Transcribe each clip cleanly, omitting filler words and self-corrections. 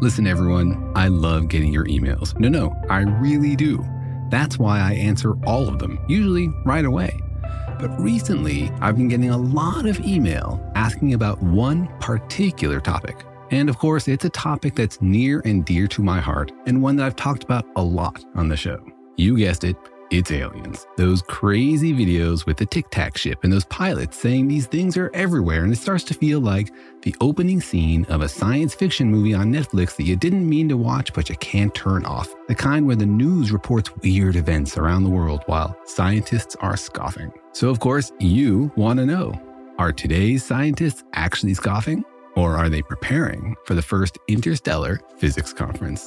Listen, everyone, I love getting your emails. No, I really do. That's why I answer all of them, usually right away. But recently, I've been getting a lot of email asking about one particular topic. And of course, it's a topic that's near and dear to my heart and one that I've talked about a lot on the show. You guessed it. It's aliens. Those crazy videos with the Tic Tac ship and those pilots saying these things are everywhere, and it starts to feel like the opening scene of a science fiction movie on Netflix that you didn't mean to watch but you can't turn off. The kind where the news reports weird events around the world while scientists are scoffing. So of course, you want to know, are today's scientists actually scoffing? Or are they preparing for the first interstellar physics conference?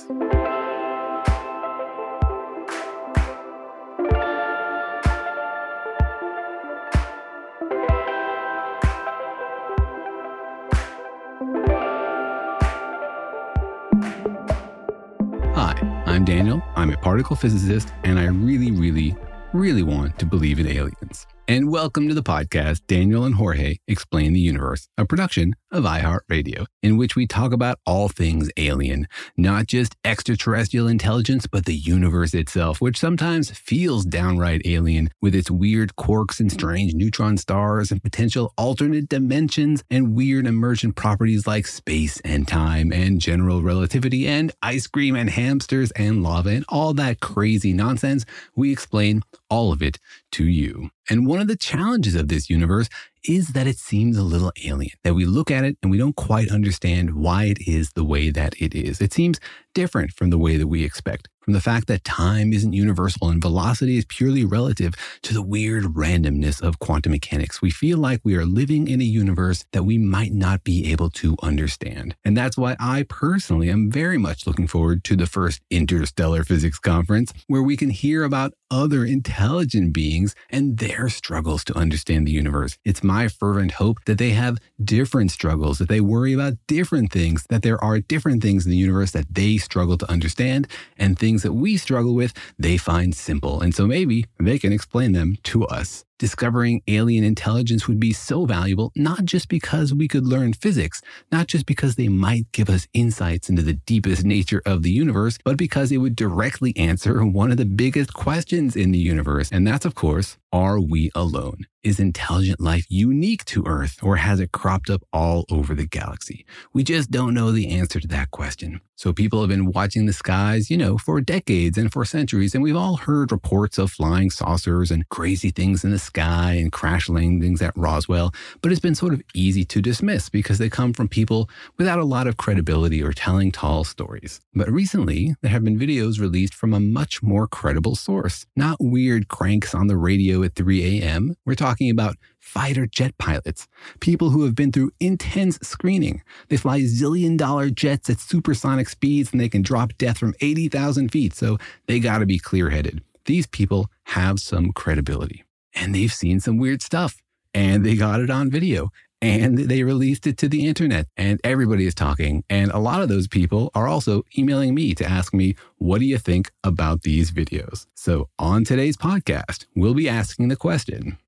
Hi, I'm Daniel. I'm a particle physicist, and I really want to believe in aliens. And welcome to the podcast, Daniel and Jorge Explain the Universe, a production of iHeartRadio, in which we talk about all things alien, not just extraterrestrial intelligence, but the universe itself, which sometimes feels downright alien with its weird quarks and strange neutron stars and potential alternate dimensions and weird emergent properties like space and time and general relativity and ice cream and hamsters and lava and all that crazy nonsense. We explain all of it to you. And one of the challenges of this universe is that it seems a little alien, that we look at it and we don't quite understand why it is the way that it is. It seems different from the way that we expect, from the fact that time isn't universal and velocity is purely relative to the weird randomness of quantum mechanics. We feel like we are living in a universe that we might not be able to understand. And that's why I personally am very much looking forward to the first interstellar physics conference, where we can hear about other intelligent beings and their struggles to understand the universe. It's my fervent hope that they have different struggles, that they worry about different things, that there are different things in the universe that they struggle to understand, and things that we struggle with, they find simple. And so maybe they can explain them to us. Discovering alien intelligence would be so valuable, not just because we could learn physics, not just because they might give us insights into the deepest nature of the universe, but because it would directly answer one of the biggest questions in the universe. And that's, of course, are we alone? Is intelligent life unique to Earth, or has it cropped up all over the galaxy? We just don't know the answer to that question. So people have been watching the skies, for decades and for centuries, and we've all heard reports of flying saucers and crazy things in the sky and crash landings at Roswell, but it's been sort of easy to dismiss because they come from people without a lot of credibility or telling tall stories. But recently, there have been videos released from a much more credible source, not weird cranks on the radio at 3 a.m. We're talking about fighter jet pilots, people who have been through intense screening. They fly zillion-dollar jets at supersonic speeds and they can drop death from 80,000 feet, so they gotta be clear-headed. These people have some credibility. And they've seen some weird stuff, and they got it on video, and they released it to the internet, and everybody is talking. And a lot of those people are also emailing me to ask me, what do you think about these videos? So on today's podcast, we'll be asking the question,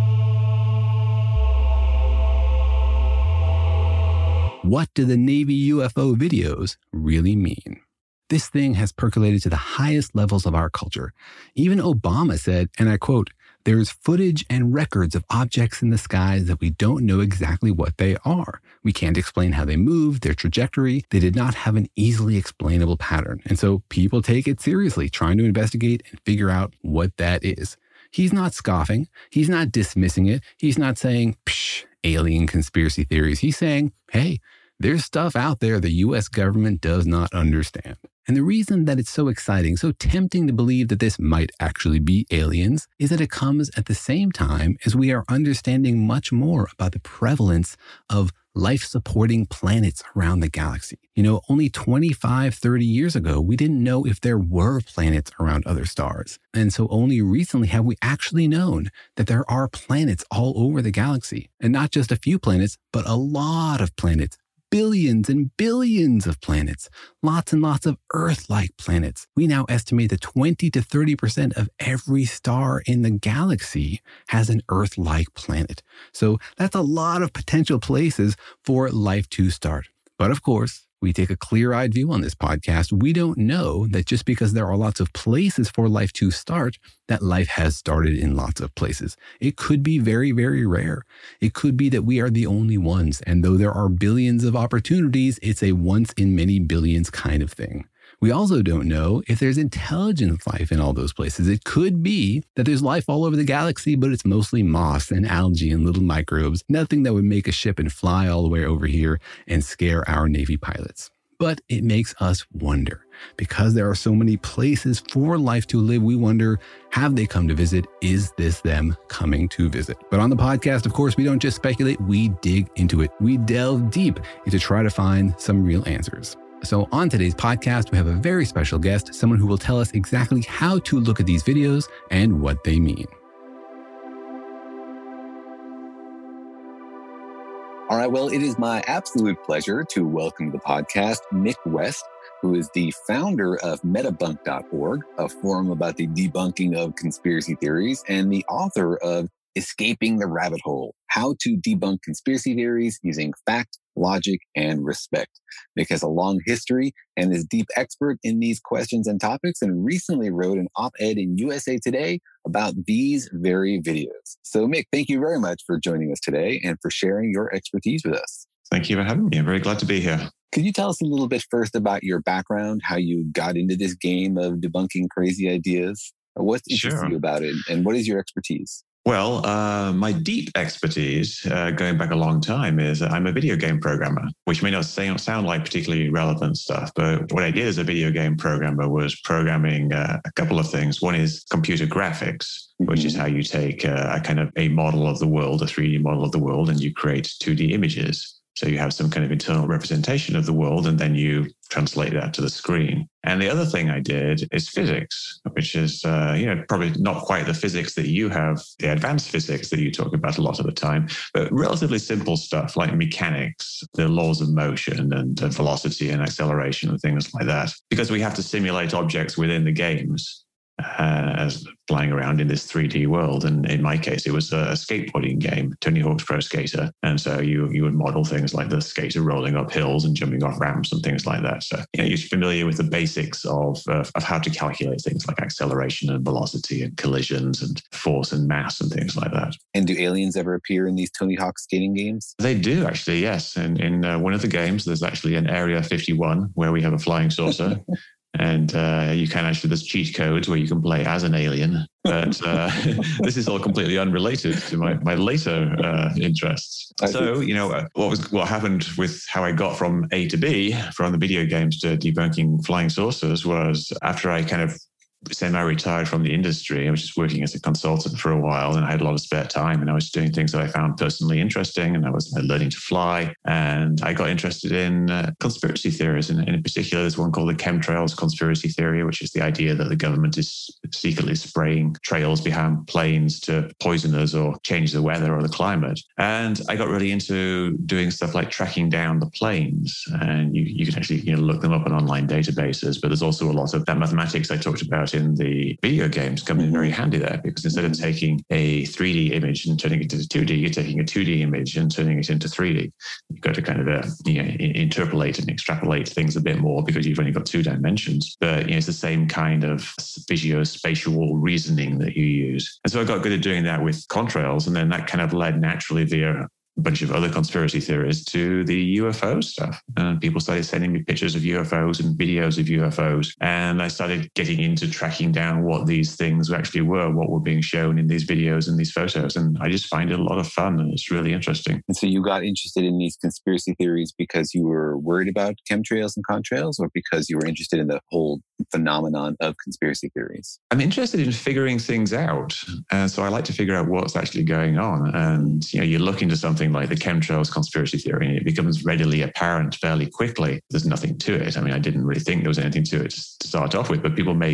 what do the Navy UFO videos really mean? This thing has percolated to the highest levels of our culture. Even Obama said, and I quote, "There's footage and records of objects in the skies that we don't know exactly what they are. We can't explain how they moved, their trajectory. They did not have an easily explainable pattern." And so people take it seriously, trying to investigate and figure out what that is. He's not scoffing. He's not dismissing it. He's not saying, psh, alien conspiracy theories. He's saying, hey, there's stuff out there the U.S. government does not understand. And the reason that it's so exciting, so tempting to believe that this might actually be aliens, is that it comes at the same time as we are understanding much more about the prevalence of life-supporting planets around the galaxy. Only 25, 30 years ago, we didn't know if there were planets around other stars. And so only recently have we actually known that there are planets all over the galaxy. And not just a few planets, but a lot of planets. Billions and billions of planets, lots and lots of Earth-like planets. We now estimate that 20 to 30% of every star in the galaxy has an Earth-like planet. So that's a lot of potential places for life to start. But of course, We take a clear-eyed view on this podcast. We don't know that just because there are lots of places for life to start, that life has started in lots of places. It could be very, very rare. It could be that we are the only ones. And though there are billions of opportunities, it's a once in many billions kind of thing. We also don't know if there's intelligent life in all those places. It could be that there's life all over the galaxy, but it's mostly moss and algae and little microbes, nothing that would make a ship and fly all the way over here and scare our Navy pilots. But it makes us wonder. Because there are so many places for life to live, we wonder, have they come to visit? Is this them coming to visit? But on the podcast, of course, we don't just speculate, we dig into it. We delve deep to try to find some real answers. So on today's podcast, we have a very special guest, someone who will tell us exactly how to look at these videos and what they mean. All right, well, it is my absolute pleasure to welcome to the podcast Mick West, who is the founder of Metabunk.org, a forum about the debunking of conspiracy theories, and the author of Escaping the Rabbit Hole, How to Debunk Conspiracy Theories Using Fact, Logic, and Respect. Mick has a long history and is deep expert in these questions and topics, and recently wrote an op-ed in USA Today about these very videos. So Mick, thank you very much for joining us today and for sharing your expertise with us. Thank you for having me. I'm very glad to be here. Could you tell us a little bit first about your background, how you got into this game of debunking crazy ideas? What interests you about it, and what is your expertise? Well, my deep expertise, going back a long time, is I'm a video game programmer, which may not sound like particularly relevant stuff. But what I did as a video game programmer was programming a couple of things. One is computer graphics, which is how you take a model of the world, a 3D model of the world, and you create 2D images. So you have some kind of internal representation of the world, and then you translate that to the screen. And the other thing I did is physics, which is, probably not quite the physics that you have, the advanced physics that you talk about a lot of the time, but relatively simple stuff like mechanics, the laws of motion and velocity and acceleration and things like that. Because we have to simulate objects within the games as flying around in this 3D world. And in my case, it was a skateboarding game, Tony Hawk's Pro Skater. And so you would model things like the skater rolling up hills and jumping off ramps and things like that. So you're familiar with the basics of how to calculate things like acceleration and velocity and collisions and force and mass and things like that. And do aliens ever appear in these Tony Hawk skating games? They do, actually, yes. And in one of the games, there's actually an Area 51 where we have a flying saucer. And you can actually, there's cheat codes where you can play as an alien. But this is all completely unrelated to my later interests. So, what happened with how I got from A to B, from the video games to debunking flying saucers, was after I kind of semi-retired from the industry. I was just working as a consultant for a while, and I had a lot of spare time, and I was doing things that I found personally interesting, and I was learning to fly, and I got interested in conspiracy theories, and in particular there's one called the chemtrails conspiracy theory, which is the idea that the government is secretly spraying trails behind planes to poison us or change the weather or the climate. And I got really into doing stuff like tracking down the planes, and you can actually look them up on online databases, but there's also a lot of that mathematics I talked about in the video games come in very handy there, because instead of taking a 3D image and turning it into 2D, you're taking a 2D image and turning it into 3D. You've got to kind of interpolate and extrapolate things a bit more because you've only got 2 dimensions. But it's the same kind of visuospatial reasoning that you use. And so I got good at doing that with contrails, and then that kind of led naturally via a bunch of other conspiracy theories to the UFO stuff. And people started sending me pictures of UFOs and videos of UFOs. And I started getting into tracking down what these things actually were, what were being shown in these videos and these photos. And I just find it a lot of fun, and it's really interesting. And so you got interested in these conspiracy theories because you were worried about chemtrails and contrails, or because you were interested in the whole phenomenon of conspiracy theories? I'm interested in figuring things out. So I like to figure out what's actually going on. And, you look into something like the chemtrails conspiracy theory, and it becomes readily apparent fairly quickly. There's nothing to it. I mean, I didn't really think there was anything to it to start off with, but people make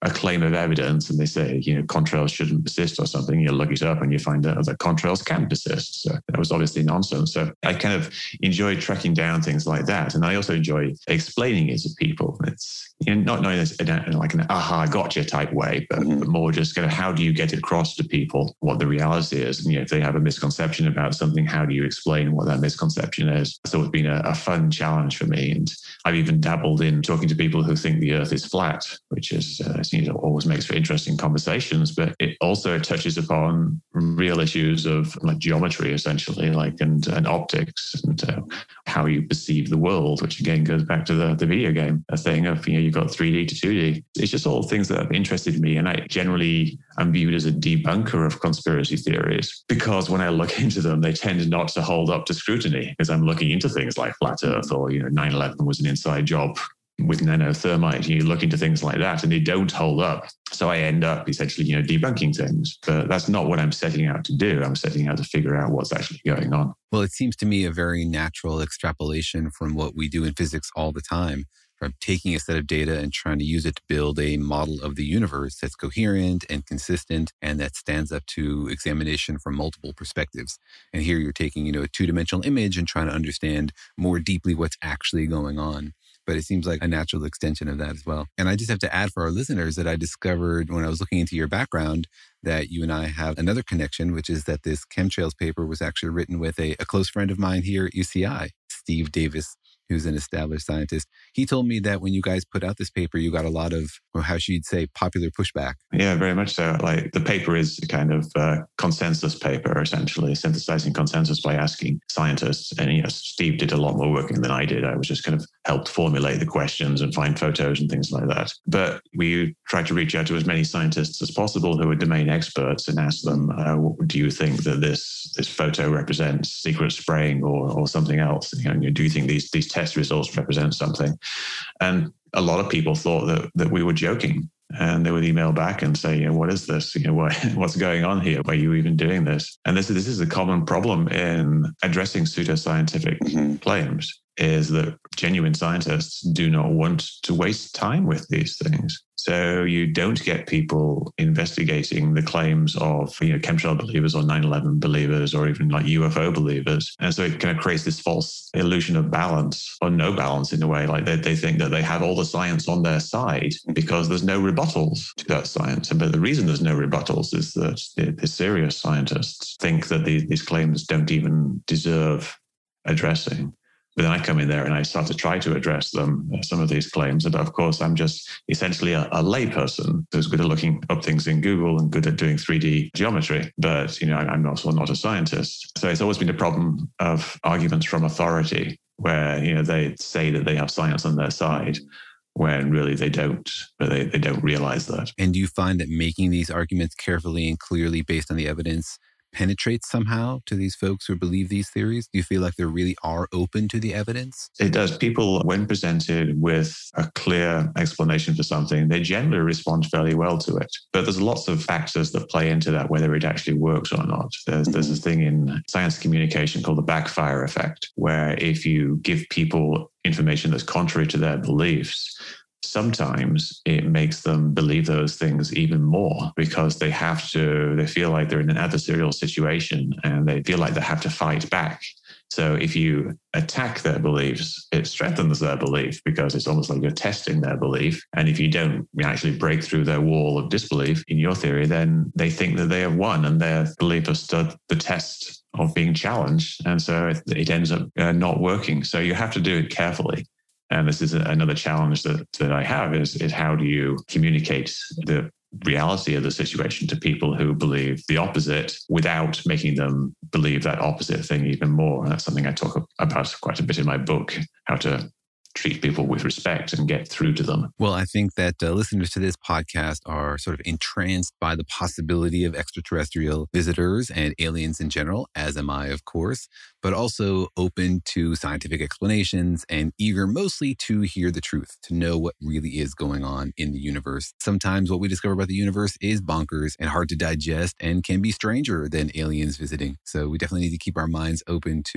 a claim of evidence and they say, contrails shouldn't persist or something, you look it up and you find out that contrails can persist. So that was obviously nonsense. So I kind of enjoy tracking down things like that. And I also enjoy explaining it to people. It's not knowing this in like an aha, gotcha type way, but more just kind of how do you get across to people what the reality is? And if they have a misconception about something, how do you explain what that misconception is? So it's been a fun challenge for me. And I've even dabbled in talking to people who think the earth is flat, which is always makes for interesting conversations, but it also touches upon real issues of like geometry, essentially, and optics and how you perceive the world, which again goes back to the video game, a thing of, you've got 3D to 2D. It's just all things that have interested me. And I generally am viewed as a debunker of conspiracy theories because when I look into them, they tend not to hold up to scrutiny because I'm looking into things like flat earth or, 9/11 was an inside job with nanothermite. You look into things like that and they don't hold up. So I end up essentially, debunking things. But that's not what I'm setting out to do. I'm setting out to figure out what's actually going on. Well, it seems to me a very natural extrapolation from what we do in physics all the time, from taking a set of data and trying to use it to build a model of the universe that's coherent and consistent and that stands up to examination from multiple perspectives. And here you're taking, a two-dimensional image and trying to understand more deeply what's actually going on. But it seems like a natural extension of that as well. And I just have to add for our listeners that I discovered when I was looking into your background that you and I have another connection, which is that this chemtrails paper was actually written with a close friend of mine here at UCI, Steve Davis, who's an established scientist. He told me that when you guys put out this paper, you got a lot of, or how should say, popular pushback. Yeah, very much so. Like the paper is a kind of consensus paper, essentially synthesizing consensus by asking scientists. And Steve did a lot more work than I did. I was just kind of helped formulate the questions and find photos and things like that. But we tried to reach out to as many scientists as possible who are domain experts and ask them, do you think that this photo represents secret spraying or something else? Do you think these test results represent something? And a lot of people thought that we were joking. And they would email back and say, what is this? What's going on here? Why are you even doing this? And this is a common problem in addressing pseudoscientific claims, is that genuine scientists do not want to waste time with these things. So you don't get people investigating the claims of chemtrail believers or 9/11 believers or even like UFO believers. And so it kind of creates this false illusion of balance or no balance in a way. Like they think that they have all the science on their side because there's no rebuttals to that science. But the reason there's no rebuttals is that the serious scientists think that these claims don't even deserve addressing. But then I come in there and I start to try to address some of these claims. But of course, I'm just essentially a layperson who's good at looking up things in Google and good at doing 3D geometry. But, I'm also not a scientist. So it's always been a problem of arguments from authority where, they say that they have science on their side when really they don't, but they don't realize that. And do you find that making these arguments carefully and clearly based on the evidence penetrates somehow to these folks who believe these theories? Do you feel like they really are open to the evidence? It does. People, when presented with a clear explanation for something, they generally respond fairly well to it. But there's lots of factors that play into that, whether it actually works or not. There's this thing in science communication called the backfire effect, where if you give people information that's contrary to their beliefs, sometimes it makes them believe those things even more because they feel like they're in an adversarial situation and they feel like they have to fight back. So if you attack their beliefs, it strengthens their belief because it's almost like you're testing their belief. And if you don't actually break through their wall of disbelief in your theory, then they think that they have won and their belief has stood the test of being challenged. And so it ends up not working. So you have to do it carefully. And this is another challenge that I have is how do you communicate the reality of the situation to people who believe the opposite without making them believe that opposite thing even more. And that's something I talk about quite a bit in my book, how to treat people with respect and get through to them. Well, I think that listeners to this podcast are sort of entranced by the possibility of extraterrestrial visitors and aliens in general, as am I, of course, but also open to scientific explanations and eager mostly to hear the truth, to know what really is going on in the universe. Sometimes what we discover about the universe is bonkers and hard to digest and can be stranger than aliens visiting. So we definitely need to keep our minds open to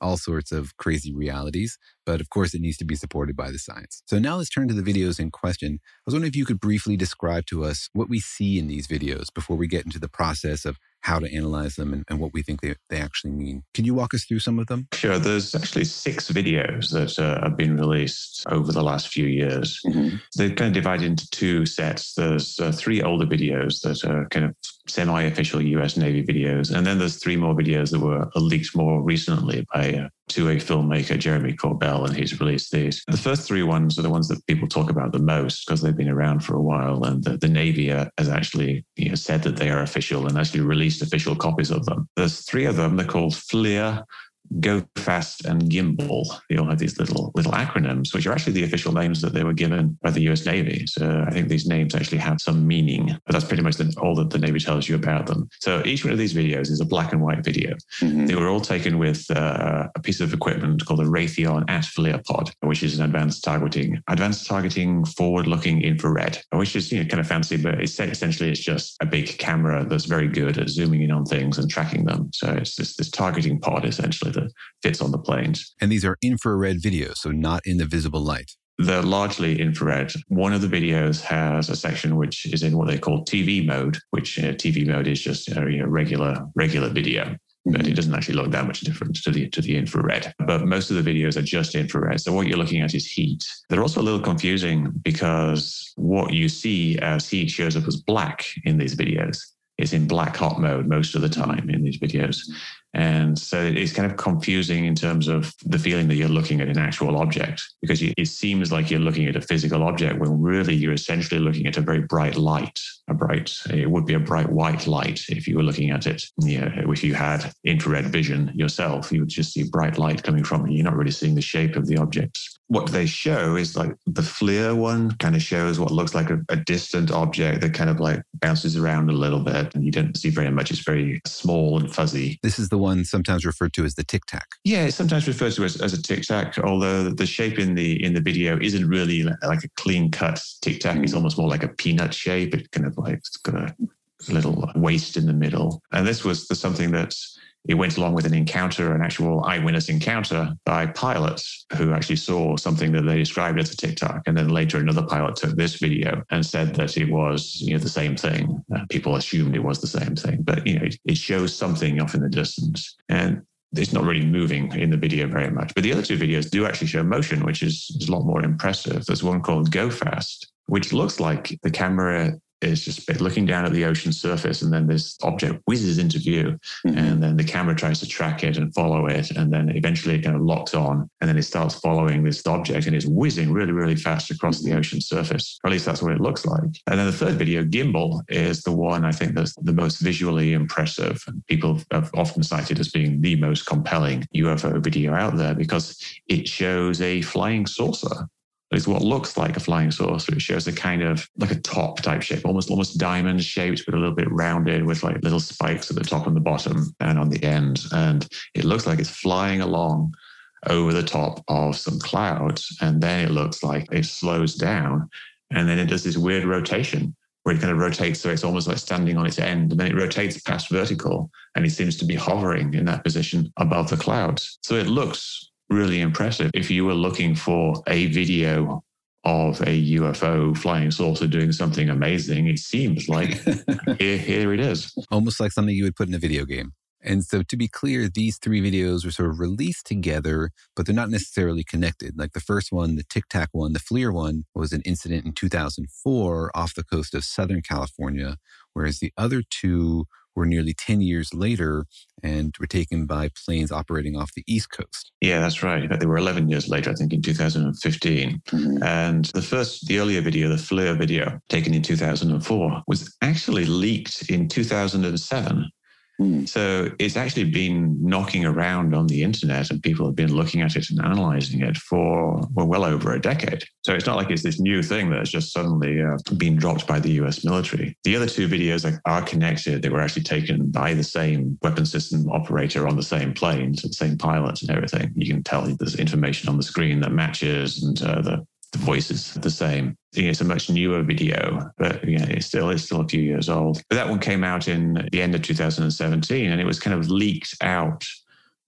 all sorts of crazy realities. But of course, it needs to be supported by the science. So now let's turn to the videos in question. I was wondering if you could briefly describe to us what we see in these videos before we get into the process of how to analyze them and what we think they actually mean. Can you walk us through some of them? Sure. There's actually 6 videos that have been released over the last few years. Mm-hmm. They're kind of divided into 2 sets. There's 3 older videos that are kind of semi-official US Navy videos. And then there's 3 more videos that were leaked more recently by a filmmaker, Jeremy Corbell, and he's released these. The first 3 ones are the ones that people talk about the most because they've been around for a while. And the Navy has actually said that they are official and actually released official copies of them. There's 3 of them. They're called FLIR, Go Fast, and Gimbal. They all have these little acronyms, which are actually the official names that they were given by the US Navy. So I think these names actually have some meaning, but that's pretty much all that the Navy tells you about them. So each one of these videos is a black and white video. Mm-hmm. They were all taken with a piece of equipment called a Raytheon AT-FLIR pod, which is an advanced targeting forward-looking infrared, which is kind of fancy, but essentially it's just a big camera that's very good at zooming in on things and tracking them. So it's this targeting pod essentially that fits on the planes. And these are infrared videos, so not in the visible light. They're largely infrared. One of the videos has a section which is in what they call TV mode, which TV mode is just a regular video. But it doesn't actually look that much different to the infrared. But most of the videos are just infrared. So what you're looking at is heat. They're also a little confusing because what you see as heat shows up as black in these videos. It's in black hot mode most of the time in these videos. And so it's kind of confusing in terms of the feeling that you're looking at an actual object, because it seems like you're looking at a physical object when really you're essentially looking at a very bright light. It would be a bright white light if you were looking at it. If you had infrared vision yourself, you would just see bright light coming from it. You're not really seeing the shape of the objects. What they show is like the FLIR one kind of shows what looks like a distant object that kind of like bounces around a little bit, and you don't see very much. It's very small and fuzzy. This is the one sometimes referred to as the Tic Tac. Yeah, it's sometimes referred to as a Tic Tac, although the shape in the video isn't really like a clean cut Tic Tac. It's almost more like a peanut shape. It kind of like it's got a little waist in the middle. And this was something that it went along with an actual eyewitness encounter by pilots who actually saw something that they described as a Tic Tac. And then later another pilot took this video and said that it was the same thing. People assumed it was the same thing, but it shows something off in the distance. And it's not really moving in the video very much. But the other 2 videos do actually show motion, which is a lot more impressive. There's one called Go Fast, which looks like the camera is just looking down at the ocean surface, and then this object whizzes into view, and then the camera tries to track it and follow it, and then eventually it kind of locks on, and then it starts following this object, and it's whizzing really, really fast across the ocean surface. Or at least that's what it looks like. And then the third video, Gimbal, is the one I think that's the most visually impressive, and people have often cited as being the most compelling UFO video out there because it shows a flying saucer. It's what looks like a flying saucer. It shows a kind of like a top type shape, almost diamond shaped, but a little bit rounded with like little spikes at the top and the bottom and on the end. And it looks like it's flying along over the top of some clouds. And then it looks like it slows down. And then it does this weird rotation where it kind of rotates. So it's almost like standing on its end. And then it rotates past vertical and it seems to be hovering in that position above the clouds. So it looks really impressive. If you were looking for a video of a UFO flying saucer doing something amazing, it seems like here it is. Almost like something you would put in a video game. And so to be clear, these 3 videos were sort of released together, but they're not necessarily connected. Like the first one, the Tic Tac one, the FLIR one, was an incident in 2004 off the coast of Southern California, whereas the other 2 were nearly 10 years later and were taken by planes operating off the East Coast. Yeah, that's right. They were 11 years later, I think in 2015. And the earlier video, the FLIR video, taken in 2004, was actually leaked in 2007. So it's actually been knocking around on the internet and people have been looking at it and analyzing it for well over a decade. So it's not like it's this new thing that's just suddenly been dropped by the US military. The other 2 videos are connected. They were actually taken by the same weapon system operator on the same planes, the same pilots and everything. You can tell there's information on the screen that matches and the voice is the same. It's a much newer video, but it's still a few years old. But that one came out in the end of 2017, and it was kind of leaked out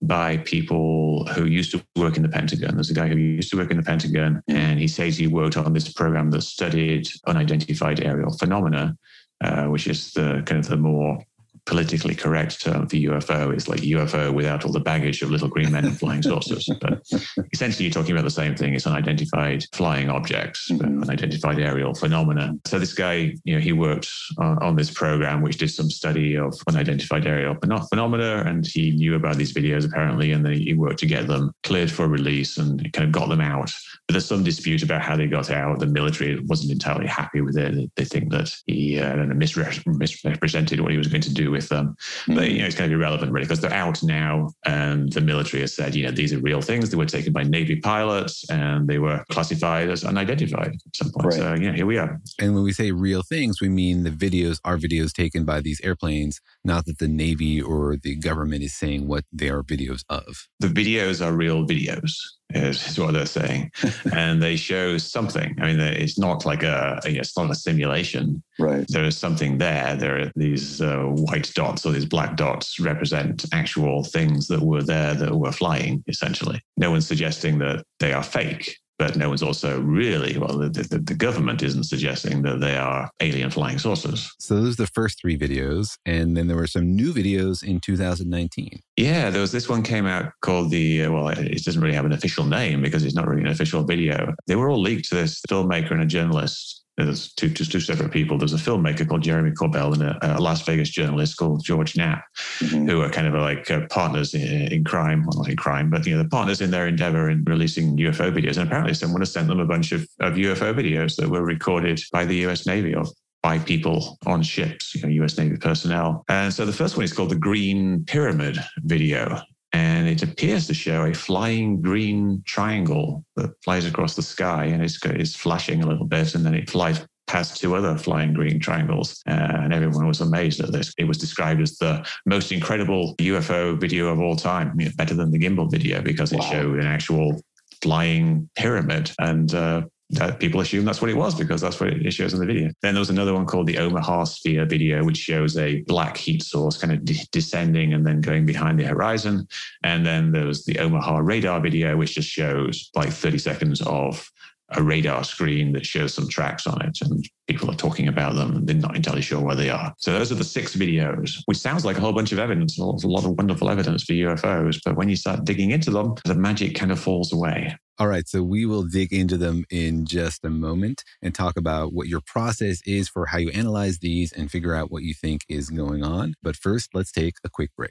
by people who used to work in the Pentagon. There's a guy who used to work in the Pentagon, and he says he worked on this program that studied unidentified aerial phenomena, which is the kind of the more politically correct term for UFO. Is like UFO without all the baggage of little green men and flying saucers. But essentially, you're talking about the same thing. It's unidentified flying objects, unidentified aerial phenomena. So this guy, he worked on this program, which did some study of unidentified aerial phenomena, and he knew about these videos apparently, and then he worked to get them cleared for release and kind of got them out. But there's some dispute about how they got out. The military wasn't entirely happy with it. They think that he misrepresented what he was going to do with them. But it's kind of irrelevant really, because they're out now, and the military has said, these are real things. They were taken by Navy pilots, and they were classified as unidentified at some point. Right. So here we are. And when we say real things, we mean the videos are videos taken by these airplanes, not that the Navy or the government is saying what they are videos of. The videos are real videos, is what they're saying. And they show something. I mean, it's not like it's not a simulation. Right. There is something there. There are these white dots, or these black dots represent actual things that were there that were flying, essentially. No one's suggesting that they are fake. But no one's also really, the government isn't suggesting that they are alien flying saucers. So those are the first 3 videos. And then there were some new videos in 2019. Yeah, there was this one came out called it doesn't really have an official name because it's not really an official video. They were all leaked to this filmmaker and a journalist. There's two separate people. There's a filmmaker called Jeremy Corbell and a Las Vegas journalist called George Knapp, who are kind of like partners in crime. Well, not in crime, but they're partners in their endeavor in releasing UFO videos. And apparently someone has sent them a bunch of UFO videos that were recorded by the US Navy or by people on ships, US Navy personnel. And so the first one is called the Green Pyramid video. And it appears to show a flying green triangle that flies across the sky, and it's flashing a little bit, and then it flies past 2 other flying green triangles. And everyone was amazed at this. It was described as the most incredible UFO video of all time, better than the gimbal video, because it showed an actual flying pyramid. And that people assume that's what it was because that's what it shows in the video. Then there was another one called the Omaha Sphere video, which shows a black heat source kind of descending and then going behind the horizon. And then there was the Omaha radar video, which just shows like 30 seconds of a radar screen that shows some tracks on it, and people are talking about them and they're not entirely sure where they are. So those are the 6 videos, which sounds like a whole bunch of evidence, a lot of wonderful evidence for UFOs. But when you start digging into them, the magic kind of falls away. All right, so we will dig into them in just a moment and talk about what your process is for how you analyze these and figure out what you think is going on. But first, let's take a quick break.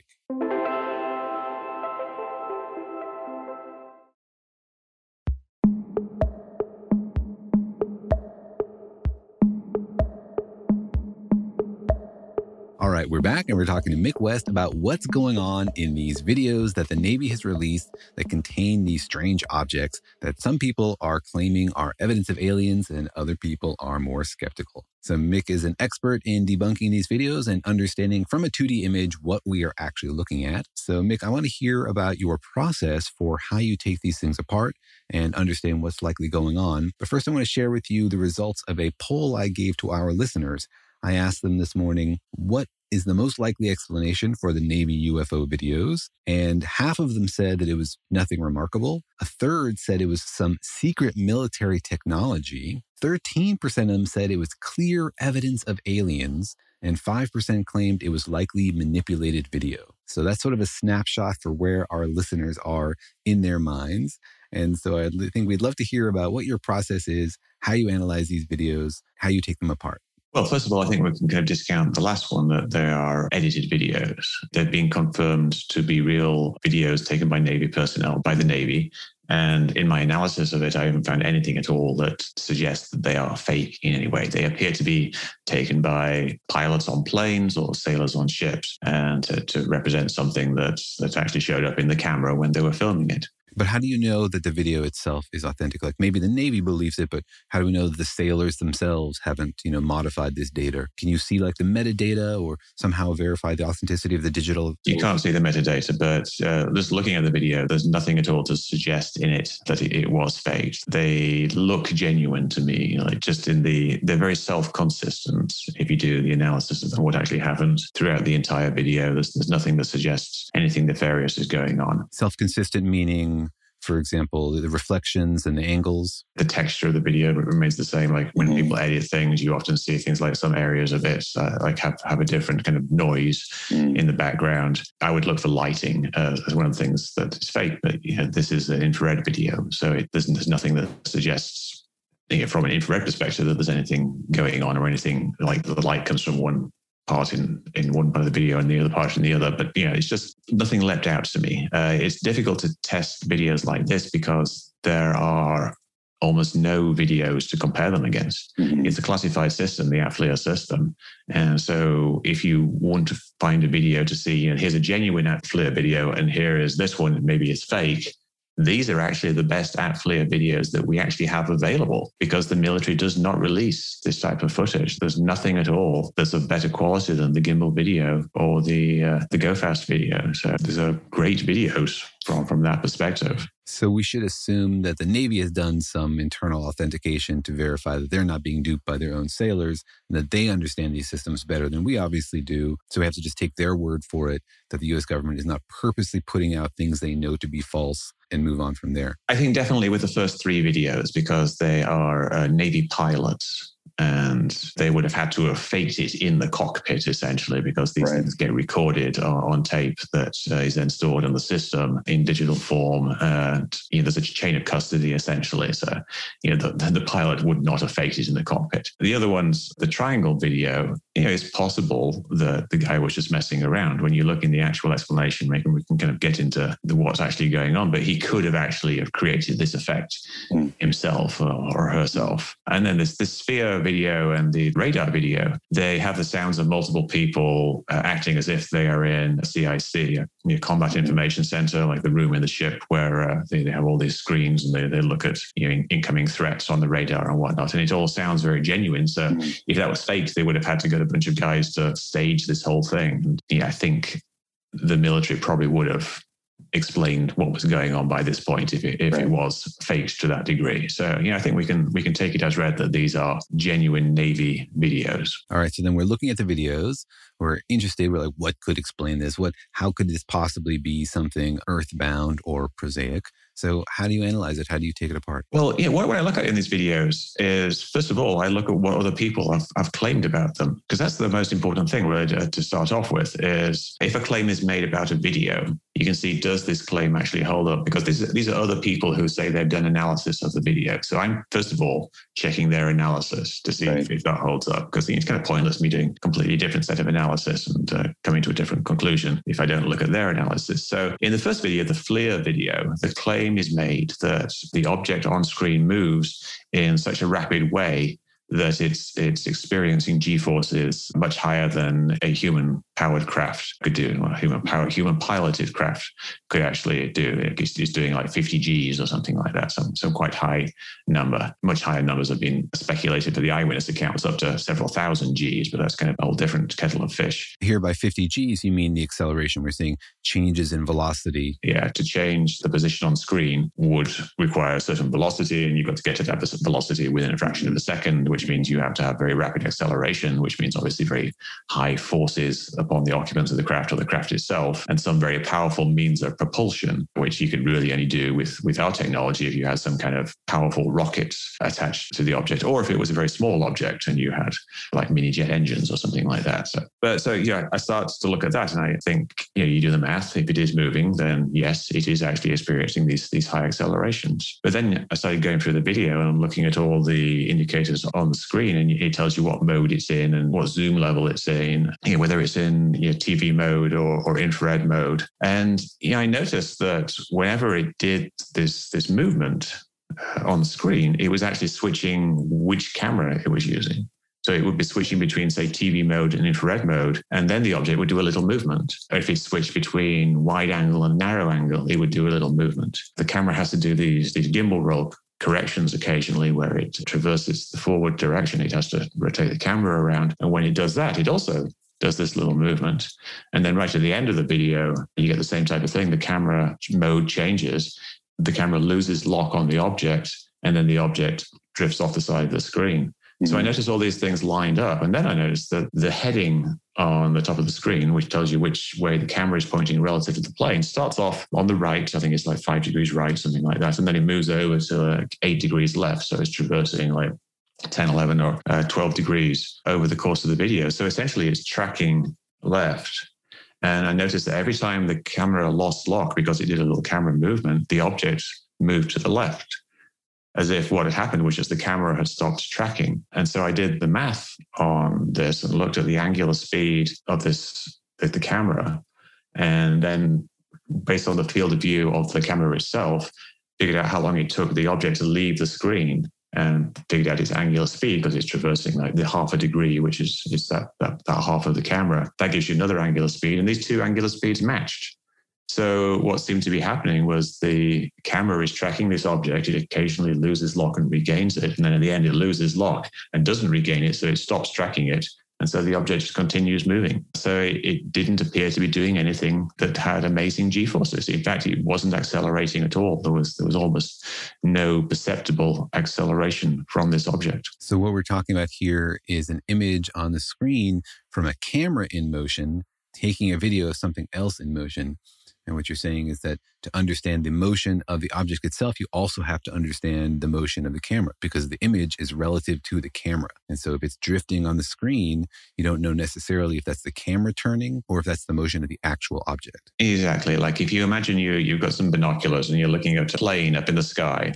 All right, we're back and we're talking to Mick West about what's going on in these videos that the Navy has released that contain these strange objects that some people are claiming are evidence of aliens and other people are more skeptical. So Mick is an expert in debunking these videos and understanding from a 2D image what we are actually looking at. So Mick, I want to hear about your process for how you take these things apart and understand what's likely going on. But first, I want to share with you the results of a poll I gave to our listeners. I asked them this morning, what is the most likely explanation for the Navy UFO videos? And half of them said that it was nothing remarkable. A third said it was some secret military technology. 13% of them said it was clear evidence of aliens. And 5% claimed it was likely manipulated video. So that's sort of a snapshot for where our listeners are in their minds. And so I think we'd love to hear about what your process is, how you analyze these videos, how you take them apart. Well, first of all, I think we can kind of discount the last one, that they are edited videos. They've been confirmed to be real videos taken by Navy personnel, by the Navy. And in my analysis of it, I haven't found anything at all that suggests that they are fake in any way. They appear to be taken by pilots on planes or sailors on ships, and to represent something that actually showed up in the camera when they were filming it. But how do you know that the video itself is authentic? Like maybe the Navy believes it, but how do we know that the sailors themselves haven't, modified this data? Can you see like the metadata or somehow verify the authenticity of the digital? You can't see the metadata, but just looking at the video, there's nothing at all to suggest in it that it was faked. They look genuine to me, like just they're very self-consistent. If you do the analysis of what actually happened throughout the entire video, there's nothing that suggests anything nefarious is going on. Self-consistent meaning, for example, the reflections and the angles? The texture of the video remains the same. Like when people edit things, you often see things like some areas of it have a different kind of noise in the background. I would look for lighting as one of the things that is fake, but this is an infrared video. So there's nothing that suggests from an infrared perspective that there's anything going on or anything like the light comes from one part in one part of the video and the other part in the other. But, it's just nothing leapt out to me. It's difficult to test videos like this because there are almost no videos to compare them against. Mm-hmm. It's a classified system, the AppFLIR system. And so if you want to find a video to see, here's a genuine AppFLIR video and here is this one, maybe it's fake, these are actually the best AppFLIR videos that we actually have available because the military does not release this type of footage. There's nothing at all that's of better quality than the gimbal video or the GoFast video. So these are great videos from that perspective. So we should assume that the Navy has done some internal authentication to verify that they're not being duped by their own sailors and that they understand these systems better than we obviously do. So we have to just take their word for it that the U.S. government is not purposely putting out things they know to be false and move on from there. I think definitely with the first 3 videos because they are Navy pilots. And they would have had to have faked it in the cockpit, essentially, because these things get recorded on tape that is then stored in the system in digital form. And there's a chain of custody, essentially. So, the pilot would not have faked it in the cockpit. The other ones, the triangle video, it's possible that the guy was just messing around. When you look in the actual explanation, we can kind of get into what's actually going on. But he could have actually have created this effect himself or herself. And then there's this sphere video and the radar video, they have the sounds of multiple people acting as if they are in a CIC, a Combat Information Center, like the room in the ship where they have all these screens and they look at incoming threats on the radar and whatnot. And it all sounds very genuine. So if that was faked, they would have had to get a bunch of guys to stage this whole thing. And I think the military probably would have explained what was going on by this point if it was faked to that degree. So, I think we can take it as read that these are genuine Navy videos. All right. So then we're looking at the videos. We're interested. We're like, what could explain this? How could this possibly be something earthbound or prosaic? So how do you analyze it? How do you take it apart? Well, what I look at in these videos is, first of all, I look at what other people have claimed about them, because that's the most important thing really to start off with is if a claim is made about a video, you can see, does this claim actually hold up? Because these are other people who say they've done analysis of the video. So I'm, first of all, checking their analysis to see if that holds up, because it's kind of pointless me doing a completely different set of analysis and coming to a different conclusion if I don't look at their analysis. So in the first video, the FLIR video, the claim is made that the object on screen moves in such a rapid way that it's experiencing G-forces much higher than a human-powered craft could do. Well, human-piloted craft could actually do. It's doing like 50 Gs or something like that, some quite high number. Much higher numbers have been speculated for the eyewitness accounts, up to several thousand Gs, but that's kind of a whole different kettle of fish. Here by 50 Gs, you mean the acceleration. We're seeing changes in velocity. Yeah, to change the position on screen would require a certain velocity, and you've got to get to that velocity within a fraction of a second, which means you have to have very rapid acceleration, which means obviously very high forces upon the occupants of the craft or the craft itself, and some very powerful means of propulsion, which you could really only do with our technology if you had some kind of powerful rockets attached to the object, or if it was a very small object and you had like mini jet engines or something like that. So I start to look at that and I think, you do the math. If it is moving, then yes, it is actually experiencing these high accelerations. But then I started going through the video and I'm looking at all the indicators on the screen, and it tells you what mode it's in and what zoom level it's in, whether it's in TV mode or infrared mode. And I noticed that whenever it did this movement on the screen, it was actually switching which camera it was using. So it would be switching between, say, TV mode and infrared mode, and then the object would do a little movement. Or if it switched between wide angle and narrow angle, it would do a little movement. The camera has to do these gimbal roll corrections occasionally where it traverses the forward direction. It has to rotate the camera around. And when it does that, it also does this little movement. And then right at the end of the video, you get the same type of thing. The camera mode changes. The camera loses lock on the object, and then the object drifts off the side of the screen. So I noticed all these things lined up. And then I noticed that the heading on the top of the screen, which tells you which way the camera is pointing relative to the plane, starts off on the right. I think it's like 5 degrees right, something like that. And then it moves over to like 8 degrees left. So it's traversing like 10, 11 or 12 degrees over the course of the video. So essentially it's tracking left. And I noticed that every time the camera lost lock, because it did a little camera movement, the object moved to the left, as if what had happened was just the camera had stopped tracking. And so I did the math on this and looked at the angular speed of the camera. And then based on the field of view of the camera itself, figured out how long it took the object to leave the screen and figured out its angular speed because it's traversing like the half a degree, which is that half of the camera. That gives you another angular speed. And these two angular speeds matched. So what seemed to be happening was the camera is tracking this object. It occasionally loses lock and regains it. And then at the end, it loses lock and doesn't regain it. So it stops tracking it. And so the object just continues moving. So it didn't appear to be doing anything that had amazing G-forces. In fact, it wasn't accelerating at all. There was almost no perceptible acceleration from this object. So what we're talking about here is an image on the screen from a camera in motion, taking a video of something else in motion. And what you're saying is that to understand the motion of the object itself, you also have to understand the motion of the camera because the image is relative to the camera. And so if it's drifting on the screen, you don't know necessarily if that's the camera turning or if that's the motion of the actual object. Exactly. Like if you imagine you've got some binoculars and you're looking at a plane up in the sky,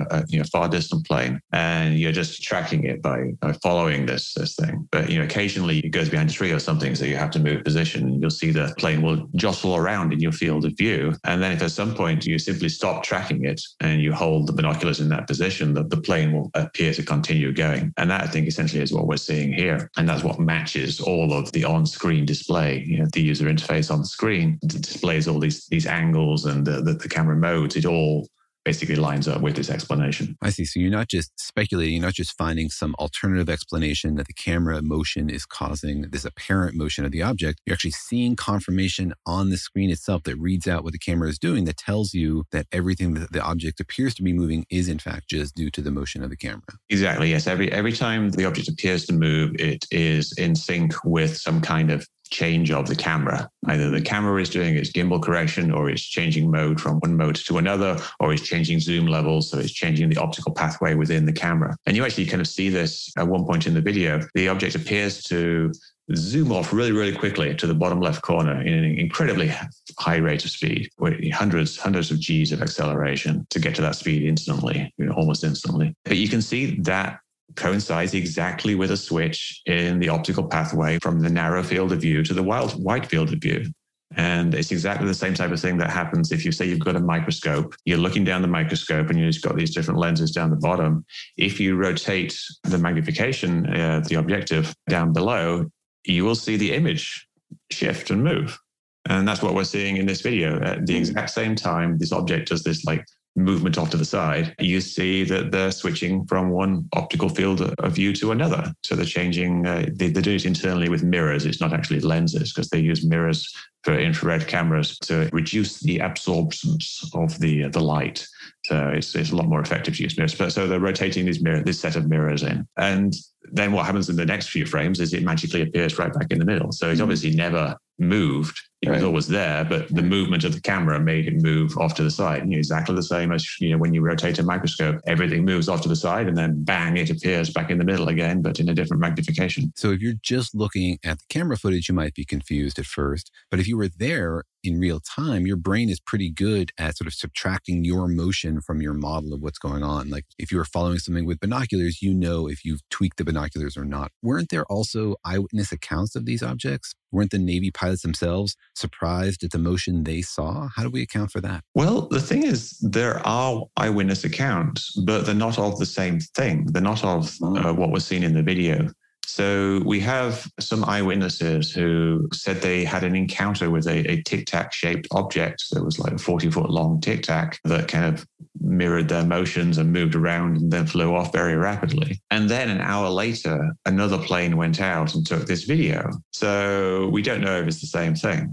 a far distant plane, and you're just tracking it by following this thing. But occasionally it goes behind a tree or something, so you have to move position. And you'll see the plane will jostle around in your field of view. And then if at some point you simply stop tracking it and you hold the binoculars in that position, the plane will appear to continue going. And that, I think, essentially is what we're seeing here. And that's what matches all of the on-screen display. The user interface on the screen displays all these angles and the camera modes. It all basically lines up with this explanation. I see. So you're not just speculating, you're not just finding some alternative explanation that the camera motion is causing this apparent motion of the object. You're actually seeing confirmation on the screen itself that reads out what the camera is doing, that tells you that everything that the object appears to be moving is in fact just due to the motion of the camera. Exactly. Yes. Every time the object appears to move, it is in sync with some kind of change of the camera. Either the camera is doing its gimbal correction, or it's changing mode from one mode to another, or it's changing zoom levels, so it's changing the optical pathway within the camera. And you actually kind of see this at one point in the video. The object appears to zoom off really, really quickly to the bottom left corner in an incredibly high rate of speed, hundreds of Gs of acceleration to get to that speed instantly, almost instantly. But you can see that coincides exactly with a switch in the optical pathway from the narrow field of view to the wide field of view. And it's exactly the same type of thing that happens if you say you've got a microscope, you're looking down the microscope and you've got these different lenses down the bottom. If you rotate the magnification, the objective down below, you will see the image shift and move. And that's what we're seeing in this video. At the exact same time, this object does this movement off to the side, you see that they're switching from one optical field of view to another. So they're changing, they do it internally with mirrors. It's not actually lenses, because they use mirrors for infrared cameras to reduce the absorptions of the light. So it's a lot more effective to use mirrors. So they're rotating this set of mirrors in. And then what happens in the next few frames is it magically appears right back in the middle. So it's obviously never moved. It was always there, but the movement of the camera made it move off to the side. Exactly the same as when you rotate a microscope, everything moves off to the side and then bang, it appears back in the middle again, but in a different magnification. So if you're just looking at the camera footage, you might be confused at first. But if you were there in real time, your brain is pretty good at sort of subtracting your motion from your model of what's going on. Like if you were following something with binoculars, if you've tweaked the binoculars or not. Weren't there also eyewitness accounts of these objects? Weren't the Navy pilots themselves surprised at the motion they saw? How do we account for that? Well, the thing is, there are eyewitness accounts, but they're not of the same thing. They're not of what was seen in the video. So we have some eyewitnesses who said they had an encounter with a tic-tac shaped object that was like a 40-foot long tic-tac that kind of mirrored their motions and moved around and then flew off very rapidly. And then an hour later, another plane went out and took this video. So we don't know if it's the same thing.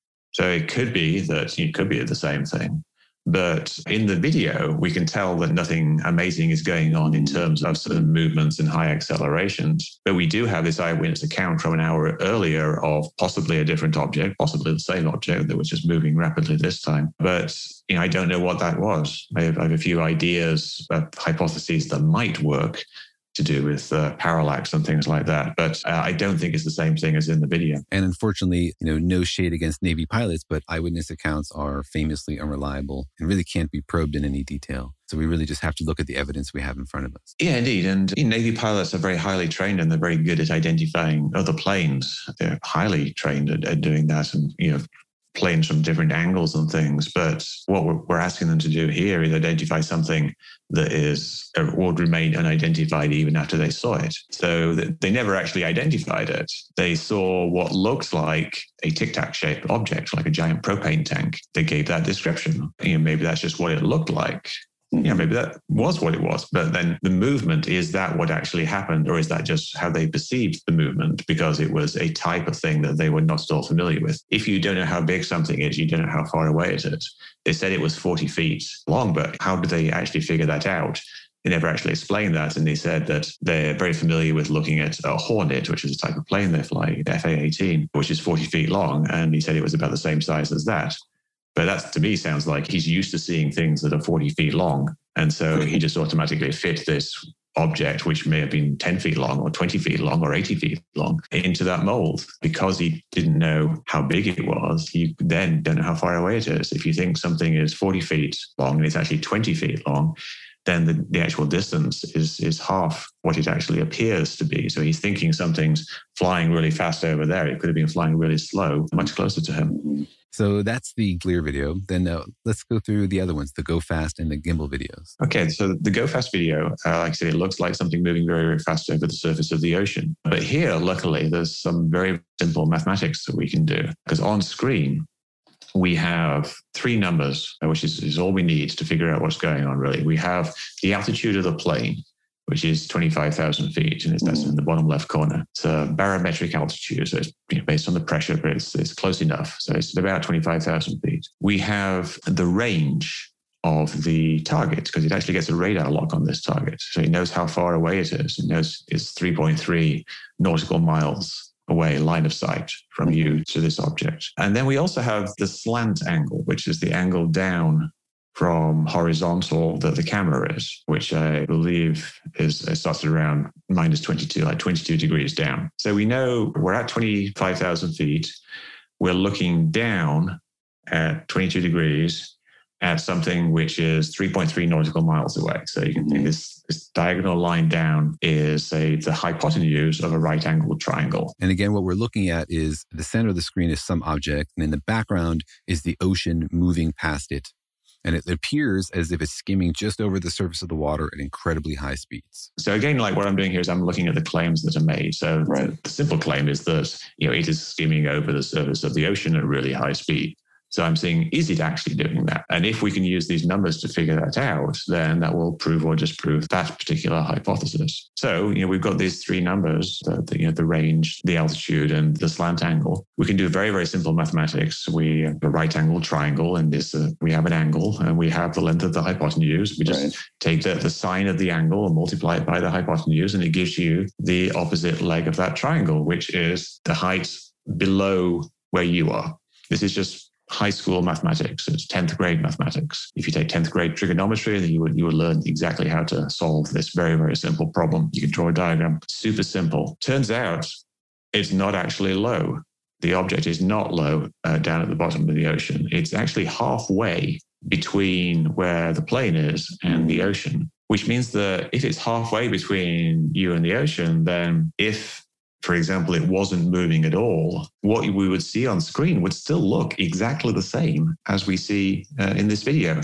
So it could be the same thing. But in the video, we can tell that nothing amazing is going on in terms of sudden movements and high accelerations. But we do have this eyewitness account from an hour earlier of possibly a different object, possibly the same object that was just moving rapidly this time. But I don't know what that was. I have a few ideas, hypotheses that might work to do with parallax and things like that. But I don't think it's the same thing as in the video. And unfortunately, no shade against Navy pilots, but eyewitness accounts are famously unreliable and really can't be probed in any detail. So we really just have to look at the evidence we have in front of us. Yeah, indeed. And Navy pilots are very highly trained and they're very good at identifying other planes. They're highly trained at doing that and, planes from different angles and things. But what we're asking them to do here is identify something that would remain unidentified even after they saw it. So they never actually identified it. They saw what looked like a tic-tac shaped object, like a giant propane tank. They gave that description. Maybe that's just what it looked like. Maybe that was what it was. But then the movement, is that what actually happened? Or is that just how they perceived the movement because it was a type of thing that they were not still familiar with? If you don't know how big something is, you don't know how far away it is. They said it was 40 feet long, but how did they actually figure that out? They never actually explained that. And they said that they're very familiar with looking at a Hornet, which is a type of plane they fly, the FA-18, which is 40 feet long. And he said it was about the same size as that. But that, to me, sounds like he's used to seeing things that are 40 feet long. And so he just automatically fit this object, which may have been 10 feet long or 20 feet long or 80 feet long, into that mold. Because he didn't know how big it was, you then don't know how far away it is. If you think something is 40 feet long and it's actually 20 feet long, then the actual distance is half what it actually appears to be. So he's thinking something's flying really fast over there. It could have been flying really slow, much closer to him. So that's the FLIR video. Then let's go through the other ones, the Go Fast and the gimbal videos. Okay, so the Go Fast video, like I said, it looks like something moving very, very fast over the surface of the ocean. But here, luckily, there's some very simple mathematics that we can do. Because on screen, we have three numbers, which is all we need to figure out what's going on, really. We have the altitude of the plane, which is 25,000 feet, and that's in the bottom left corner. It's a barometric altitude, so it's based on the pressure, but it's close enough. So it's about 25,000 feet. We have the range of the target, because it actually gets a radar lock on this target. So it knows how far away it is. It knows it's 3.3 nautical miles away, line of sight from you to this object. And then we also have the slant angle, which is the angle down from horizontal that the camera is, which I believe starts at around minus 22, like 22 degrees down. So we know we're at 25,000 feet. We're looking down at 22 degrees at something which is 3.3 nautical miles away. So you can think this diagonal line down is, say, the hypotenuse of a right-angled triangle. And again, what we're looking at is the center of the screen is some object, and in the background is the ocean moving past it. And it appears as if it's skimming just over the surface of the water at incredibly high speeds. So again, like what I'm doing here is I'm looking at the claims that are made. So the simple claim is that it is skimming over the surface of the ocean at really high speed. So I'm saying, is it actually doing that? And if we can use these numbers to figure that out, then that will prove or disprove that particular hypothesis. So, we've got these three numbers, the range, the altitude, and the slant angle. We can do very, very simple mathematics. We have a right angle triangle, and we have an angle, and we have the length of the hypotenuse. We just take the sine of the angle and multiply it by the hypotenuse, and it gives you the opposite leg of that triangle, which is the height below where you are. This is just high school mathematics. It's 10th grade mathematics. If you take 10th grade trigonometry, then you would learn exactly how to solve this very, very simple problem. You can draw a diagram. Super simple. Turns out it's not actually low. The object is not low down at the bottom of the ocean. It's actually halfway between where the plane is and the ocean, which means that if it's halfway between you and the ocean, then if, for example, it wasn't moving at all, what we would see on screen would still look exactly the same as we see in this video.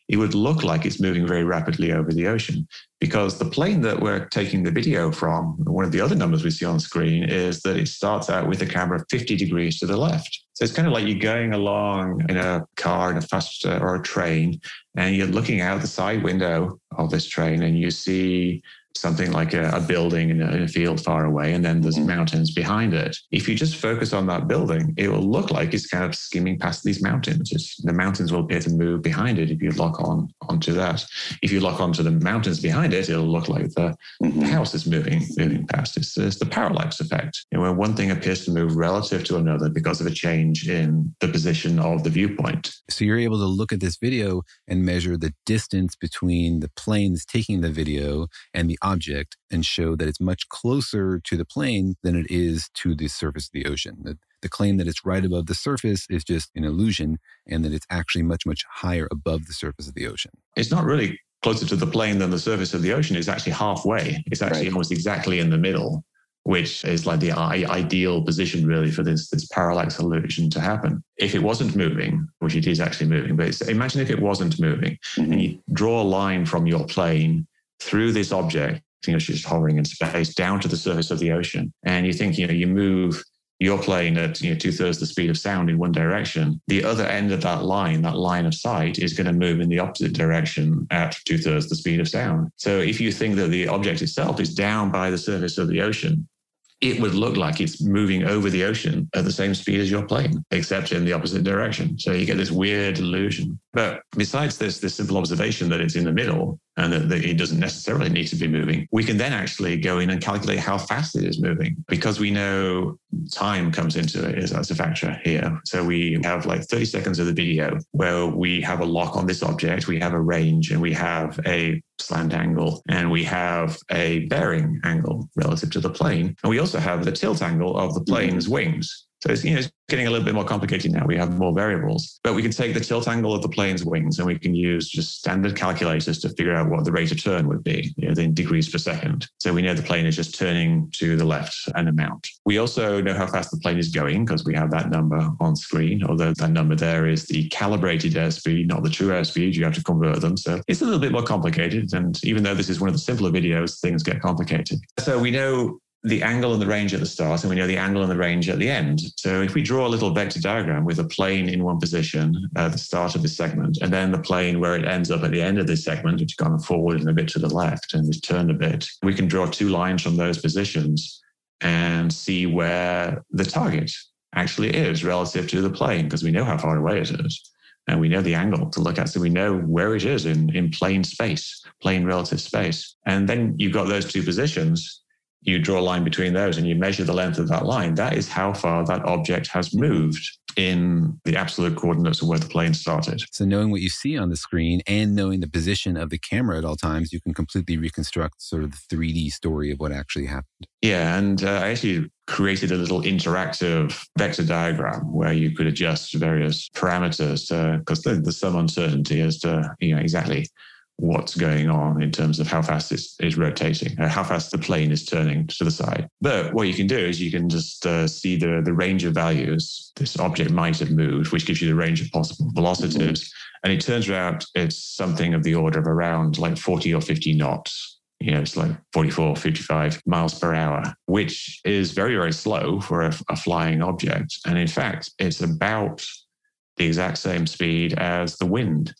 it would look like it's moving very rapidly over the ocean, because the plane that we're taking the video from, one of the other numbers we see on screen, is that it starts out with the camera 50 degrees to the left. So it's kind of like you're going along in a car, in a fast or a train, and you're looking out the side window of this train and you see something like a building in a field far away, and then there's mountains behind it. If you just focus on that building, it will look like it's kind of skimming past these mountains. The mountains will appear to move behind it if you lock onto that. If you lock onto the mountains behind it, it'll look like the house is moving past. It's the parallax effect, where one thing appears to move relative to another because of a change in the position of the viewpoint. So you're able to look at this video and measure the distance between the plane that's taking the video and the object, and show that it's much closer to the plane than it is to the surface of the ocean. The claim that it's right above the surface is just an illusion, and that it's actually much, much higher above the surface of the ocean. It's not really closer to the plane than the surface of the ocean. It's actually halfway. It's actually almost exactly in the middle, which is like the ideal position really for this parallax illusion to happen. If it wasn't moving, which it is actually moving, but imagine if it wasn't moving, and you draw a line from your plane through this object, it's just hovering in space, down to the surface of the ocean. And you think, you move your plane at 2/3 the speed of sound in one direction. The other end of that line of sight, is going to move in the opposite direction at 2/3 the speed of sound. So if you think that the object itself is down by the surface of the ocean, it would look like it's moving over the ocean at the same speed as your plane, except in the opposite direction. So you get this weird illusion. But besides this simple observation that it's in the middle and that it doesn't necessarily need to be moving, we can then actually go in and calculate how fast it is moving, because we know time comes into it as a factor here. So we have like 30 seconds of the video where we have a lock on this object, we have a range, and we have a slant angle, and we have a bearing angle relative to the plane. And we also have the tilt angle of the plane's wings. So it's getting a little bit more complicated now. We have more variables, but we can take the tilt angle of the plane's wings, and we can use just standard calculators to figure out what the rate of turn would be, in degrees per second. So we know the plane is just turning to the left an amount. We also know how fast the plane is going because we have that number on screen, although that number there is the calibrated airspeed, not the true airspeed. You have to convert them. So it's a little bit more complicated. And even though this is one of the simpler videos, things get complicated. So we know the angle and the range at the start, and we know the angle and the range at the end. So if we draw a little vector diagram with a plane in one position at the start of this segment, and then the plane where it ends up at the end of this segment, which has gone forward and a bit to the left and is turned a bit, we can draw two lines from those positions and see where the target actually is relative to the plane, because we know how far away it is. And we know the angle to look at, so we know where it is in plane space, plane relative space. And then you've got those two positions. You draw a line between those and you measure the length of that line. That is how far that object has moved in the absolute coordinates of where the plane started. So knowing what you see on the screen and knowing the position of the camera at all times, you can completely reconstruct sort of the 3D story of what actually happened. Yeah, and I actually created a little interactive vector diagram where you could adjust various parameters because there's some uncertainty as to exactly what's going on in terms of how fast it's rotating, how fast the plane is turning to the side. But what you can do is you can just see the range of values this object might have moved, which gives you the range of possible velocities. And it turns out it's something of the order of around like 40 or 50 knots. It's like 44, 55 miles per hour, which is very, very slow for a flying object. And in fact, it's about the exact same speed as the wind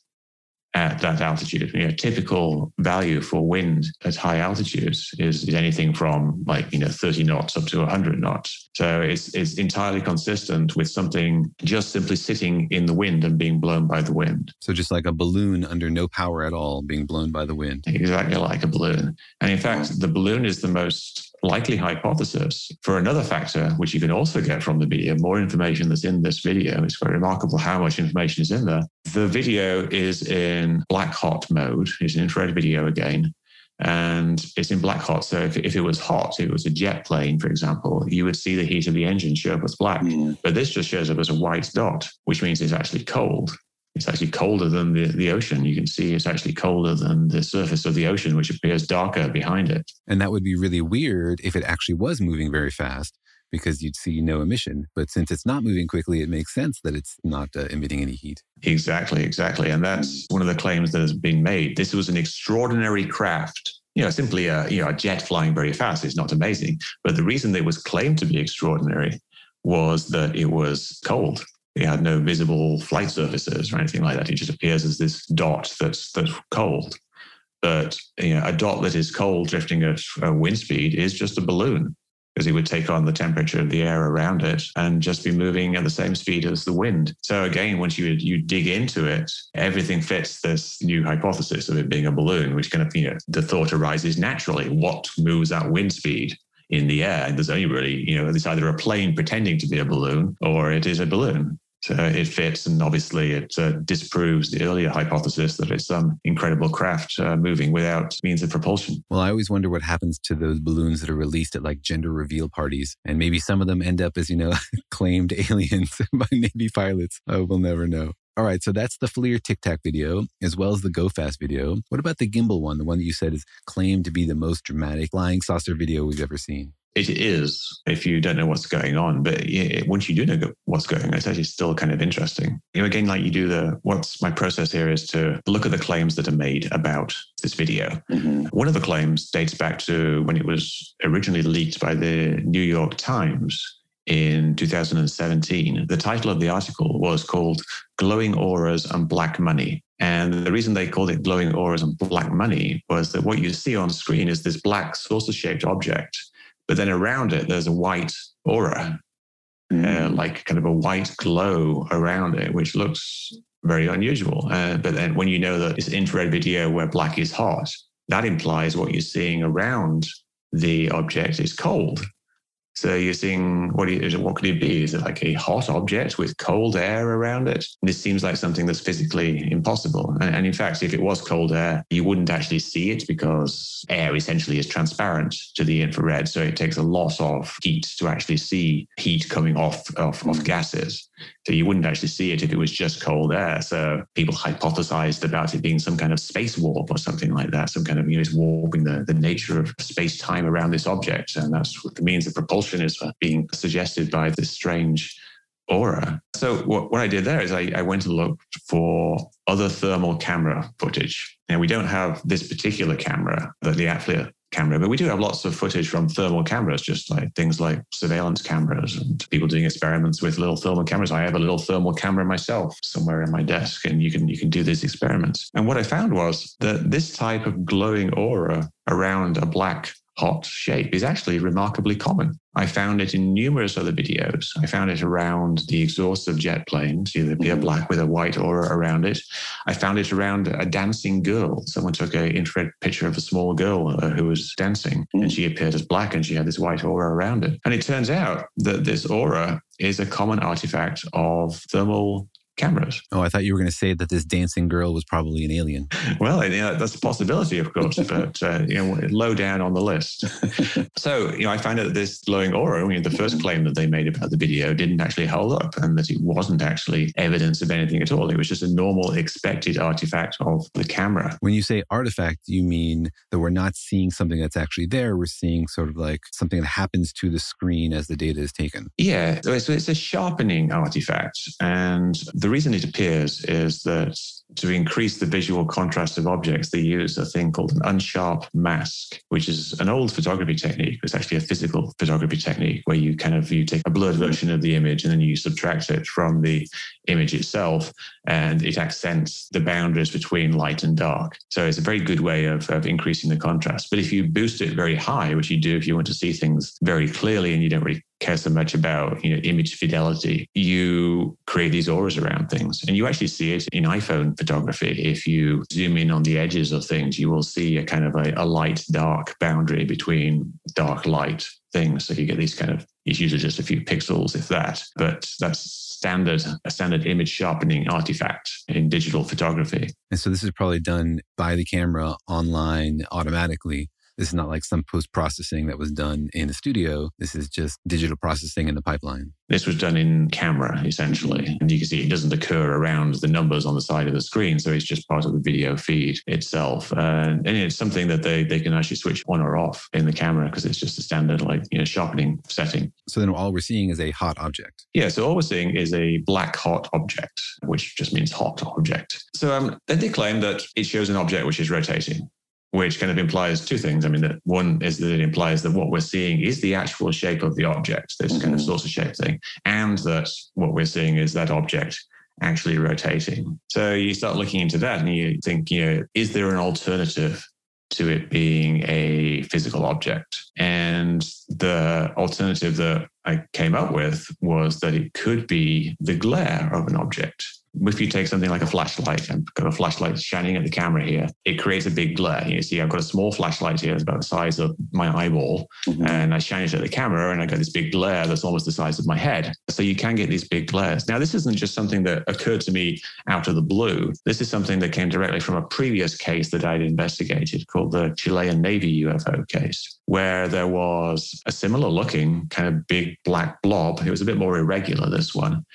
at that altitude. Typical value for wind at high altitudes is anything from 30 knots up to 100 knots. So it's entirely consistent with something just simply sitting in the wind and being blown by the wind. So just like a balloon under no power at all being blown by the wind. Exactly like a balloon. And in fact, the balloon is the most likely hypothesis for another factor, which you can also get from the video, more information that's in this video. It's quite remarkable how much information is in there. The video is in black hot mode. It's an infrared video again. And it's in black hot. So if it was hot, if it was a jet plane, for example, you would see the heat of the engine show up as black. But this just shows up as a white dot, which means it's actually cold. It's actually colder than the ocean. You can see it's actually colder than the surface of the ocean, which appears darker behind it. And that would be really weird if it actually was moving very fast, because you'd see no emission. But since it's not moving quickly, it makes sense that it's not emitting any heat. Exactly. And that's one of the claims that has been made. This was an extraordinary craft. Simply a jet flying very fast is not amazing. But the reason it was claimed to be extraordinary was that it was cold. It had no visible flight surfaces or anything like that. It just appears as this dot that's cold. But a dot that is cold drifting at wind speed is just a balloon, because it would take on the temperature of the air around it and just be moving at the same speed as the wind. So again, once you dig into it, everything fits this new hypothesis of it being a balloon, which kind of, the thought arises naturally. What moves at wind speed in the air? And there's only really, it's either a plane pretending to be a balloon or it is a balloon. So it fits, and obviously it disproves the earlier hypothesis that it's some incredible craft moving without means of propulsion. Well, I always wonder what happens to those balloons that are released at like gender reveal parties. And maybe some of them end up as, claimed aliens by Navy pilots. Oh, we'll never know. All right, so that's the FLIR Tic Tac video, as well as the Go Fast video. What about the gimbal one, the one that you said is claimed to be the most dramatic flying saucer video we've ever seen? It is, if you don't know what's going on. But once you do know what's going on, it's actually still kind of interesting. Again, like you do what's my process here is to look at the claims that are made about this video. Mm-hmm. One of the claims dates back to when it was originally leaked by the New York Times in 2017. The title of the article was called Glowing Auras and Black Money. And the reason they called it Glowing Auras and Black Money was that what you see on screen is this black saucer-shaped object. But then around it, there's a white aura, like kind of a white glow around it, which looks very unusual. But then when you know that it's infrared video where black is hot, that implies what you're seeing around the object is cold. So you're seeing, what could it be? Is it like a hot object with cold air around it? This seems like something that's physically impossible. And in fact, if it was cold air, you wouldn't actually see it because air essentially is transparent to the infrared. So it takes a lot of heat to actually see heat coming off gases. So you wouldn't actually see it if it was just cold air. So people hypothesized about it being some kind of space warp or something like that, some kind of, it's warping the nature of space-time around this object. And that's what the means of propulsion is being suggested by this strange aura. So what I did there is I went and looked for other thermal camera footage. Now, we don't have this particular camera, the FLIR camera, but we do have lots of footage from thermal cameras, just like things like surveillance cameras and people doing experiments with little thermal cameras. I have a little thermal camera myself somewhere in my desk, and you can do these experiments. And what I found was that this type of glowing aura around a black hot shape is actually remarkably common. I found it in numerous other videos. I found it around the exhausts of jet planes. They appear black with a white aura around it. I found it around a dancing girl. Someone took an infrared picture of a small girl who was dancing, and she appeared as black and she had this white aura around it. And it turns out that this aura is a common artifact of thermal cameras. Oh, I thought you were going to say that this dancing girl was probably an alien. Well, that's a possibility, of course, but low down on the list. So, I found out that this glowing aura, the first claim that they made about the video didn't actually hold up, and that it wasn't actually evidence of anything at all. It was just a normal expected artifact of the camera. When you say artifact, you mean that we're not seeing something that's actually there. We're seeing sort of like something that happens to the screen as the data is taken. Yeah, so it's a sharpening artifact. And the reason it appears is that to increase the visual contrast of objects, they use a thing called an unsharp mask, which is an old photography technique. It's actually a physical photography technique where you take a blurred version of the image and then you subtract it from the image itself, and it accents the boundaries between light and dark. So it's a very good way of increasing the contrast. But if you boost it very high, which you do if you want to see things very clearly and you don't really care so much about image fidelity, you create these auras around things. And you actually see it in iPhone photography. If you zoom in on the edges of things, you will see a kind of a light-dark boundary between dark-light things. So you get these kind of, it's usually just a few pixels, if that. But that's a standard image sharpening artifact in digital photography. And so this is probably done by the camera online automatically. This is not like some post-processing that was done in the studio. This is just digital processing in the pipeline. This was done in camera, essentially. And you can see it doesn't occur around the numbers on the side of the screen. So it's just part of the video feed itself. And it's something that they can actually switch on or off in the camera because it's just a standard sharpening setting. So then all we're seeing is a hot object. Yeah, so all we're seeing is a black hot object, which just means hot object. So then they claim that it shows an object which is rotating, which kind of implies two things. I mean, that one is that it implies that what we're seeing is the actual shape of the object, this kind of saucer shape thing, and that what we're seeing is that object actually rotating. So you start looking into that and you think, is there an alternative to it being a physical object? And the alternative that I came up with was that it could be the glare of an object. If you take something like a flashlight, I've got a flashlight shining at the camera here, it creates a big glare. You see, I've got a small flashlight here, it's about the size of my eyeball, and I shine it at the camera and I got this big glare that's almost the size of my head. So you can get these big glares. Now, this isn't just something that occurred to me out of the blue. This is something that came directly from a previous case that I'd investigated called the Chilean Navy UFO case, where there was a similar looking kind of big black blob. It was a bit more irregular, this one.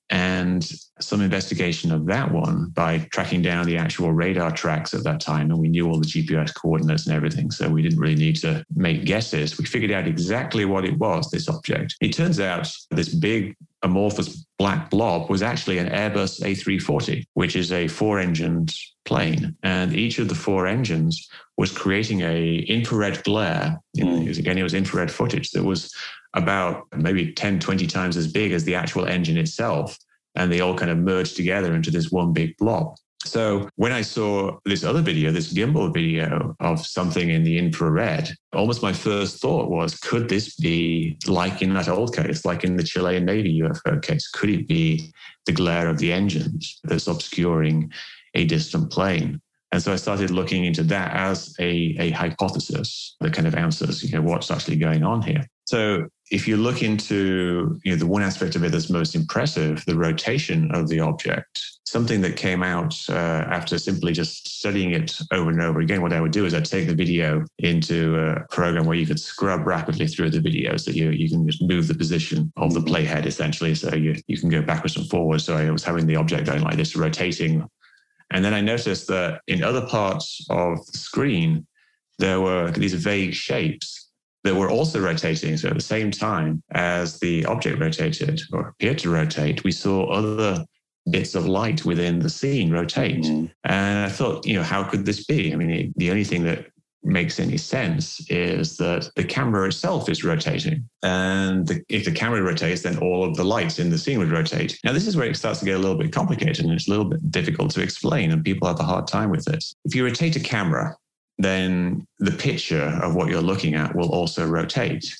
And some investigation of that one by tracking down the actual radar tracks at that time. And we knew all the GPS coordinates and everything. So we didn't really need to make guesses. We figured out exactly what it was, this object. It turns out this big amorphous black blob was actually an Airbus A340, which is a 4-engined plane. And each of the 4 engines was creating a infrared glare. It was infrared footage that was about maybe 10, 20 times as big as the actual engine itself. And they all kind of merged together into this one big blob. So when I saw this other video, this gimbal video of something in the infrared, almost my first thought was, could this be like in that old case, like in the Chilean Navy UFO case? Could it be the glare of the engines that's obscuring a distant plane? And so I started looking into that as a hypothesis that kind of answers, what's actually going on here. So if you look into the one aspect of it that's most impressive, the rotation of the object, something that came out after simply just studying it over and over again, what I would do is I'd take the video into a program where you could scrub rapidly through the video so you can just move the position of the playhead essentially, so you can go backwards and forwards. So I was having the object going like this, rotating. And then I noticed that in other parts of the screen, there were these vague shapes that were also rotating. So at the same time as the object rotated or appeared to rotate, we saw other bits of light within the scene rotate. And I thought, how could this be? I mean, the only thing that makes any sense is that the camera itself is rotating. And if the camera rotates, then all of the lights in the scene would rotate. Now, this is where it starts to get a little bit complicated and it's a little bit difficult to explain, and people have a hard time with this. If you rotate a camera, then the picture of what you're looking at will also rotate.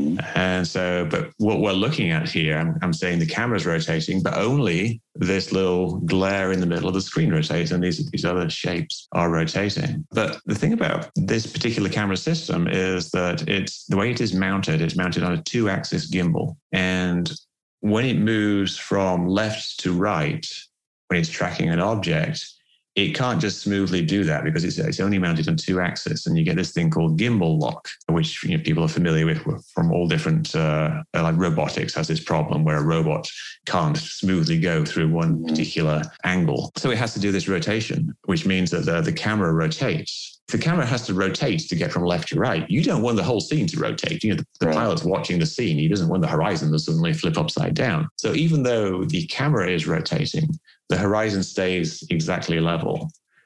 And so, but what we're looking at here, I'm saying the camera's rotating, but only this little glare in the middle of the screen rotates, and these other shapes are rotating. But the thing about this particular camera system is that the way it is mounted, it's mounted on a 2-axis gimbal. And when it moves from left to right, when it's tracking an object, it can't just smoothly do that because it's only mounted on 2 axes, and you get this thing called gimbal lock, which people are familiar with from all different, like robotics has this problem where a robot can't smoothly go through one particular angle. So it has to do this rotation, which means that the camera rotates. If the camera has to rotate to get from left to right, you don't want the whole scene to rotate. The pilot's watching the scene. He doesn't want the horizon to suddenly flip upside down. So even though the camera is rotating, the horizon stays exactly level.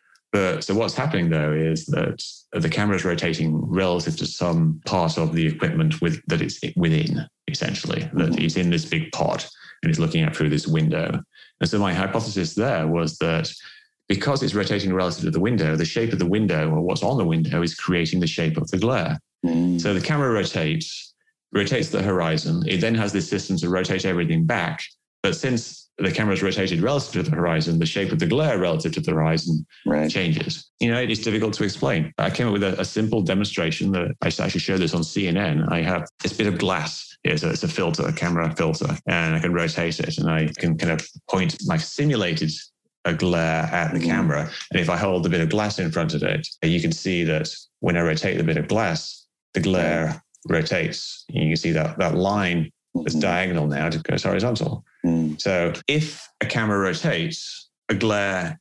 So what's happening, though, is that the camera is rotating relative to some part of the equipment that it's within, essentially, that it's in this big pod and it's looking out through this window. And so my hypothesis there was that because it's rotating relative to the window, the shape of the window or what's on the window is creating the shape of the glare. So the camera rotates the horizon. It then has this system to rotate everything back. But since the camera's rotated relative to the horizon, the shape of the glare relative to the horizon changes. It's difficult to explain. I came up with a simple demonstration that I actually showed this on CNN. I have this bit of glass here, so it's a filter, a camera filter, and I can rotate it, and I can kind of point my simulated a glare at the camera. And if I hold a bit of glass in front of it, you can see that when I rotate the bit of glass, the glare rotates. You can see that line that's diagonal now goes horizontal. So if a camera rotates, a glare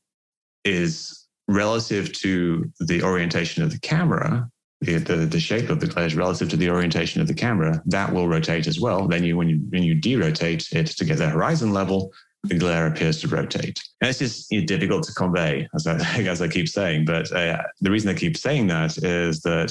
is relative to the orientation of the camera. The shape of the glare is relative to the orientation of the camera. That will rotate as well. Then when you derotate it to get the horizon level, the glare appears to rotate. And it's just difficult to convey, as I keep saying. But the reason I keep saying that is that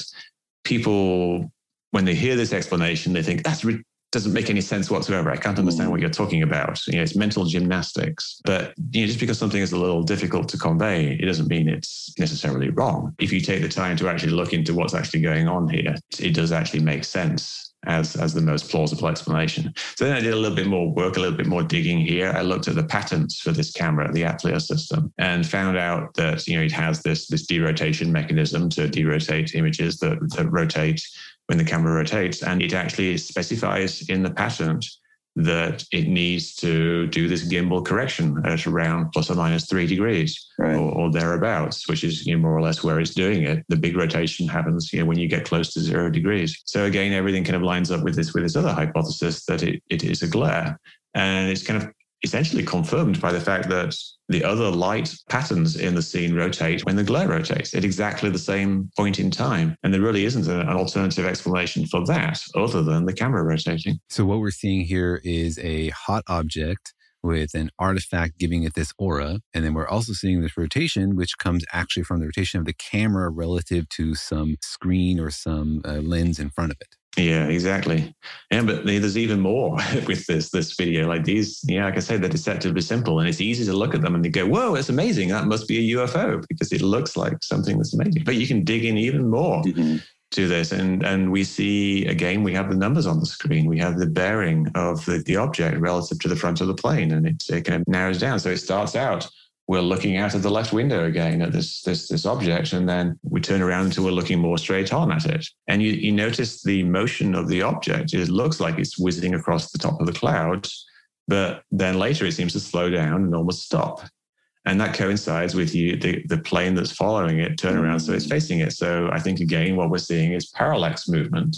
people, when they hear this explanation, they think doesn't make any sense whatsoever. I can't understand what you're talking about. It's mental gymnastics. But just because something is a little difficult to convey, it doesn't mean it's necessarily wrong. If you take the time to actually look into what's actually going on here, it does actually make sense as the most plausible explanation. So then I did a little bit more work, a little bit more digging here. I looked at the patents for this camera, the Atlia system, and found out that it has this derotation mechanism to derotate images that rotate when the camera rotates. And it actually specifies in the patent that it needs to do this gimbal correction at around plus or minus 3 degrees or thereabouts, which is more or less where it's doing it. The big rotation happens when you get close to 0 degrees. So again, everything kind of lines up with this other hypothesis that it is a glare. And it's kind of essentially confirmed by the fact that the other light patterns in the scene rotate when the glare rotates at exactly the same point in time. And there really isn't an alternative explanation for that other than the camera rotating. So what we're seeing here is a hot object with an artifact giving it this aura. And then we're also seeing this rotation, which comes actually from the rotation of the camera relative to some screen or some lens in front of it. Yeah, exactly. And but there's even more with this video. Like these, like I say, they're deceptively simple, and it's easy to look at them and they go, "Whoa, it's amazing! That must be a UFO," because it looks like something that's amazing. But you can dig in even more to this, and we see again, we have the numbers on the screen. We have the bearing of the object relative to the front of the plane, and it kind of narrows down. So it starts out, we're looking out of the left window again at this object, and then we turn around until we're looking more straight on at it. And you notice the motion of the object. It looks like it's whizzing across the top of the clouds, but then later it seems to slow down and almost stop. And that coincides with the plane that's following it turn around, so it's facing it. So I think, again, what we're seeing is parallax movement.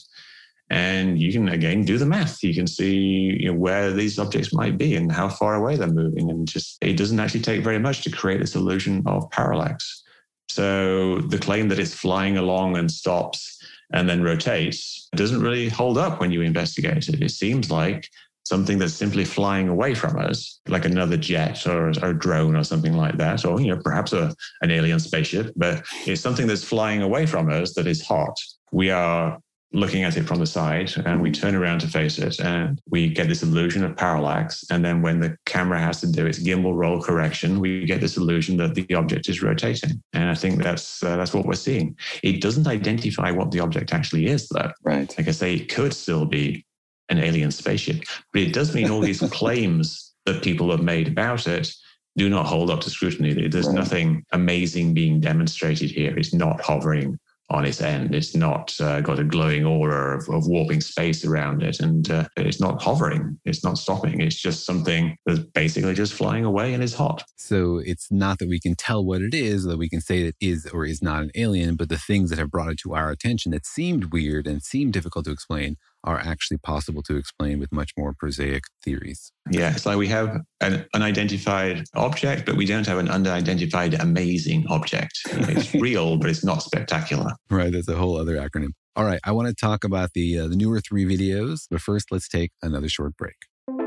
And you can, again, do the math. You can see where these objects might be and how far away they're moving. And it doesn't actually take very much to create this illusion of parallax. So the claim that it's flying along and stops and then rotates doesn't really hold up when you investigate it. It seems like something that's simply flying away from us, like another jet or a drone or something like that, or perhaps an alien spaceship, but it's something that's flying away from us that is hot. We are looking at it from the side and we turn around to face it and we get this illusion of parallax. And then when the camera has to do its gimbal roll correction, we get this illusion that the object is rotating. And I think that's what we're seeing. It doesn't identify what the object actually is, though. Right. Like I say, it could still be an alien spaceship, but it does mean all these claims that people have made about it do not hold up to scrutiny. There's nothing amazing being demonstrated here. It's not hovering on its end. It's not got a glowing aura of warping space around it. And it's not hovering. It's not stopping. It's just something that's basically just flying away and is hot. So it's not that we can tell what it is, that we can say that is or is not an alien, but the things that have brought it to our attention that seemed weird and seemed difficult to explain are actually possible to explain with much more prosaic theories. Yeah, it's like we have an unidentified object, but we don't have an unidentified amazing object. It's real, but it's not spectacular. Right, that's a whole other acronym. All right, I want to talk about the newer 3 videos, but first let's take another short break.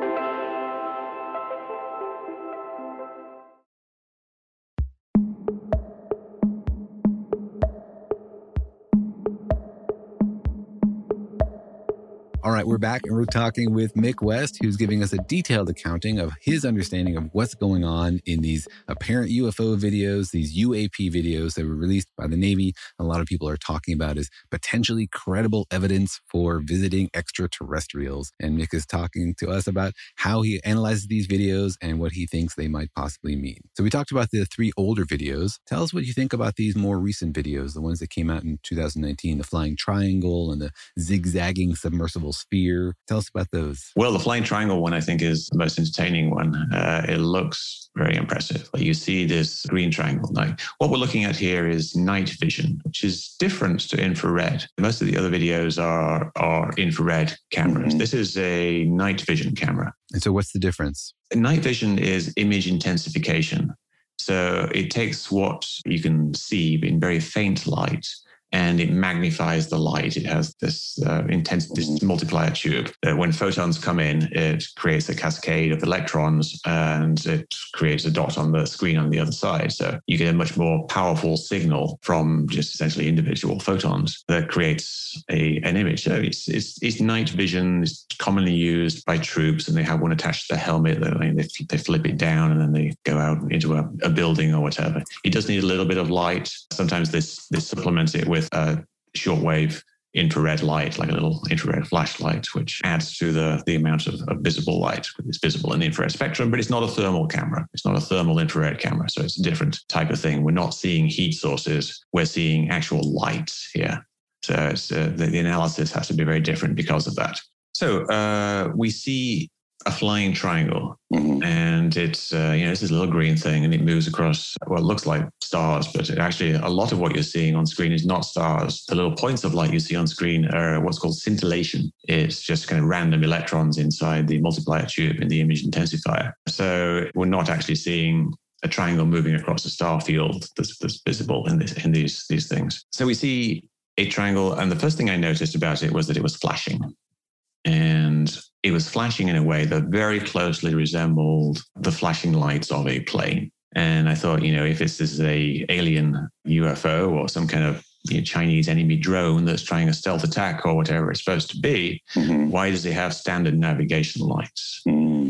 All right, we're back and we're talking with Mick West, who's giving us a detailed accounting of his understanding of what's going on in these apparent UFO videos, these UAP videos that were released by the Navy. A lot of people are talking about as potentially credible evidence for visiting extraterrestrials. And Mick is talking to us about how he analyzes these videos and what he thinks they might possibly mean. So we talked about the 3 older videos. Tell us what you think about these more recent videos, the ones that came out in 2019, the flying triangle and the zigzagging submersible invisible sphere. Tell us about those. Well, the flying triangle one, I think, is the most entertaining one. It looks very impressive. Like you see this green triangle. Now, what we're looking at here is night vision, which is different to infrared. Most of the other videos are infrared cameras. This is a night vision camera. And so what's the difference? Night vision is image intensification. So it takes what you can see in very faint light and it magnifies the light. It has this this multiplier tube that when photons come in, it creates a cascade of electrons and it creates a dot on the screen on the other side. So you get a much more powerful signal from just essentially individual photons that creates an image. So it's night vision. It's commonly used by troops, and they have one attached to the helmet. They flip it down and then they go out into a building or whatever. It does need a little bit of light. Sometimes they supplement it with a shortwave infrared light, like a little infrared flashlight, which adds to the amount of visible light. It's visible in the infrared spectrum, but it's not a thermal camera. It's not a thermal infrared camera. So it's a different type of thing. We're not seeing heat sources. We're seeing actual light here. So it's, the analysis has to be very different because of that. So we see a flying triangle, and it's it's this little green thing, and it moves across what looks like stars, but actually a lot of what you're seeing on screen is not stars. The little points of light you see on screen are what's called scintillation. It's just kind of random electrons inside the multiplier tube in the image intensifier. So we're not actually seeing a triangle moving across a star field that's visible in these things. So we see a triangle, and the first thing I noticed about it was that it was flashing. And it was flashing in a way that very closely resembled the flashing lights of a plane. And I thought, if this is a alien UFO or some kind of Chinese enemy drone that's trying a stealth attack or whatever it's supposed to be, why does it have standard navigation lights?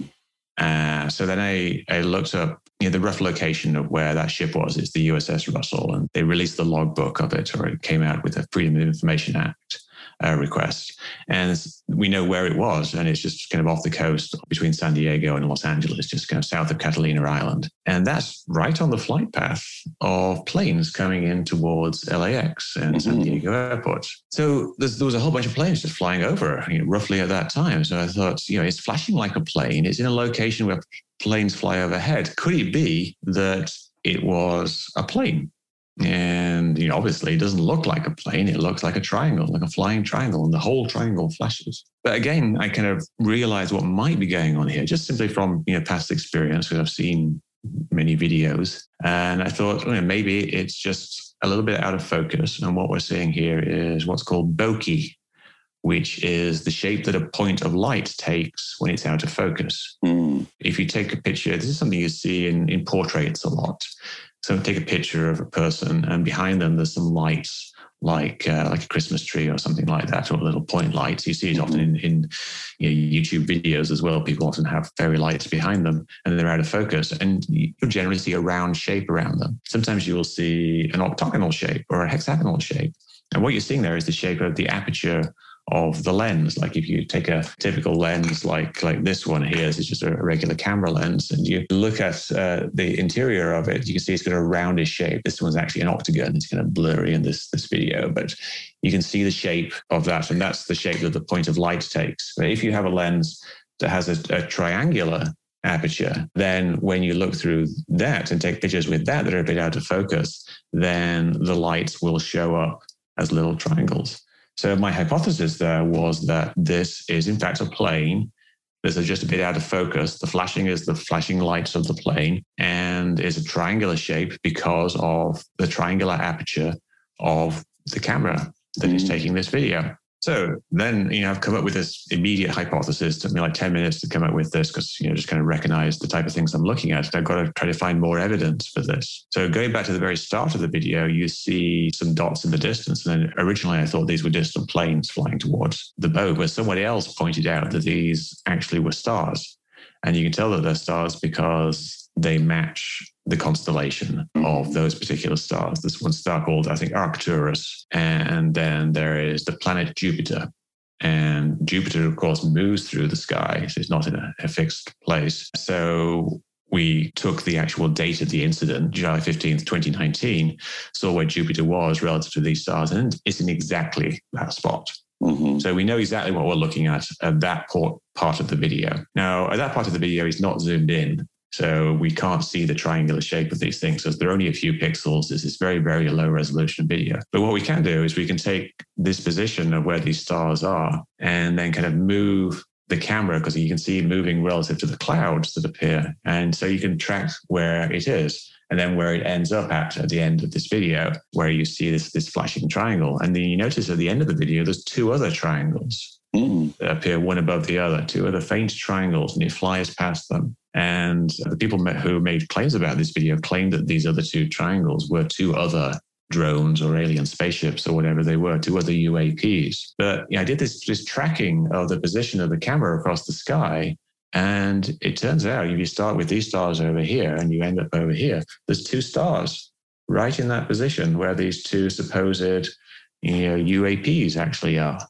So then I looked up the rough location of where that ship was. It's the USS Russell, and they released the logbook of it, or it came out with a Freedom of Information Act request. And we know where it was, and it's just kind of off the coast between San Diego and Los Angeles, just kind of south of Catalina Island. And that's right on the flight path of planes coming in towards LAX and San Diego Airport. So there was a whole bunch of planes just flying over, roughly at that time. So I thought, it's flashing like a plane. It's in a location where planes fly overhead. Could it be that it was a plane? And obviously it doesn't look like a plane. It looks like a triangle, like a flying triangle, and the whole triangle flashes. But again, I kind of realized what might be going on here, just simply from past experience, because I've seen many videos. And I thought, maybe it's just a little bit out of focus. And what we're seeing here is what's called bokeh, which is the shape that a point of light takes when it's out of focus. If you take a picture, this is something you see in portraits a lot. So take a picture of a person, and behind them there's some lights, like a Christmas tree or something like that, or little point lights. You see it often in YouTube videos as well. People often have fairy lights behind them, and they're out of focus. And you'll generally see a round shape around them. Sometimes you will see an octagonal shape or a hexagonal shape. And what you're seing there is the shape of the aperture of the lens. Like if you take a typical lens like this one here, this is just a regular camera lens, and you look at the interior of it, you can see it's got a roundish shape. This one's actually an octagon. It's kind of blurry in this video, but you can see the shape of that, and that's the shape that the point of light takes. But if you have a lens that has a triangular aperture, then when you look through that and take pictures with that are a bit out of focus, then the lights will show up as little triangles. So my hypothesis there was that this is in fact a plane. This is just a bit out of focus. The flashing is the flashing lights of the plane, and is a triangular shape because of the triangular aperture of the camera that is taking this video. So then, I've come up with this immediate hypothesis. It took me like 10 minutes to come up with this because, just kind of recognize the type of things I'm looking at. I've got to try to find more evidence for this. So going back to the very start of the video, you see some dots in the distance. And then originally I thought these were distant planes flying towards the boat, but somebody else pointed out that these actually were stars. And you can tell that they're stars because they match the constellation of those particular stars. There's one star called, I think, Arcturus. And then there is the planet Jupiter. And Jupiter, of course, moves through the sky. So it's not in a fixed place. So we took the actual date of the incident, July 15th, 2019, saw where Jupiter was relative to these stars, and it's in exactly that spot. So we know exactly what we're looking at that part of the video. Now, at that part of the video is not zoomed in. So we can't see the triangular shape of these things. So they're only a few pixels. This is very, very low resolution video. But what we can do is we can take this position of where these stars are and then kind of move the camera, because you can see moving relative to the clouds that appear. And so you can track where it is and then where it ends up at the end of this video, where you see this flashing triangle. And then you notice at the end of the video, there's two other triangles that appear one above the other, two other faint triangles, and it flies past them. And the people who made claims about this video claimed that these other two triangles were two other drones or alien spaceships or whatever they were, two other UAPs. But I did this tracking of the position of the camera across the sky. And it turns out if you start with these stars over here and you end up over here, there's two stars right in that position where these two supposed UAPs actually are.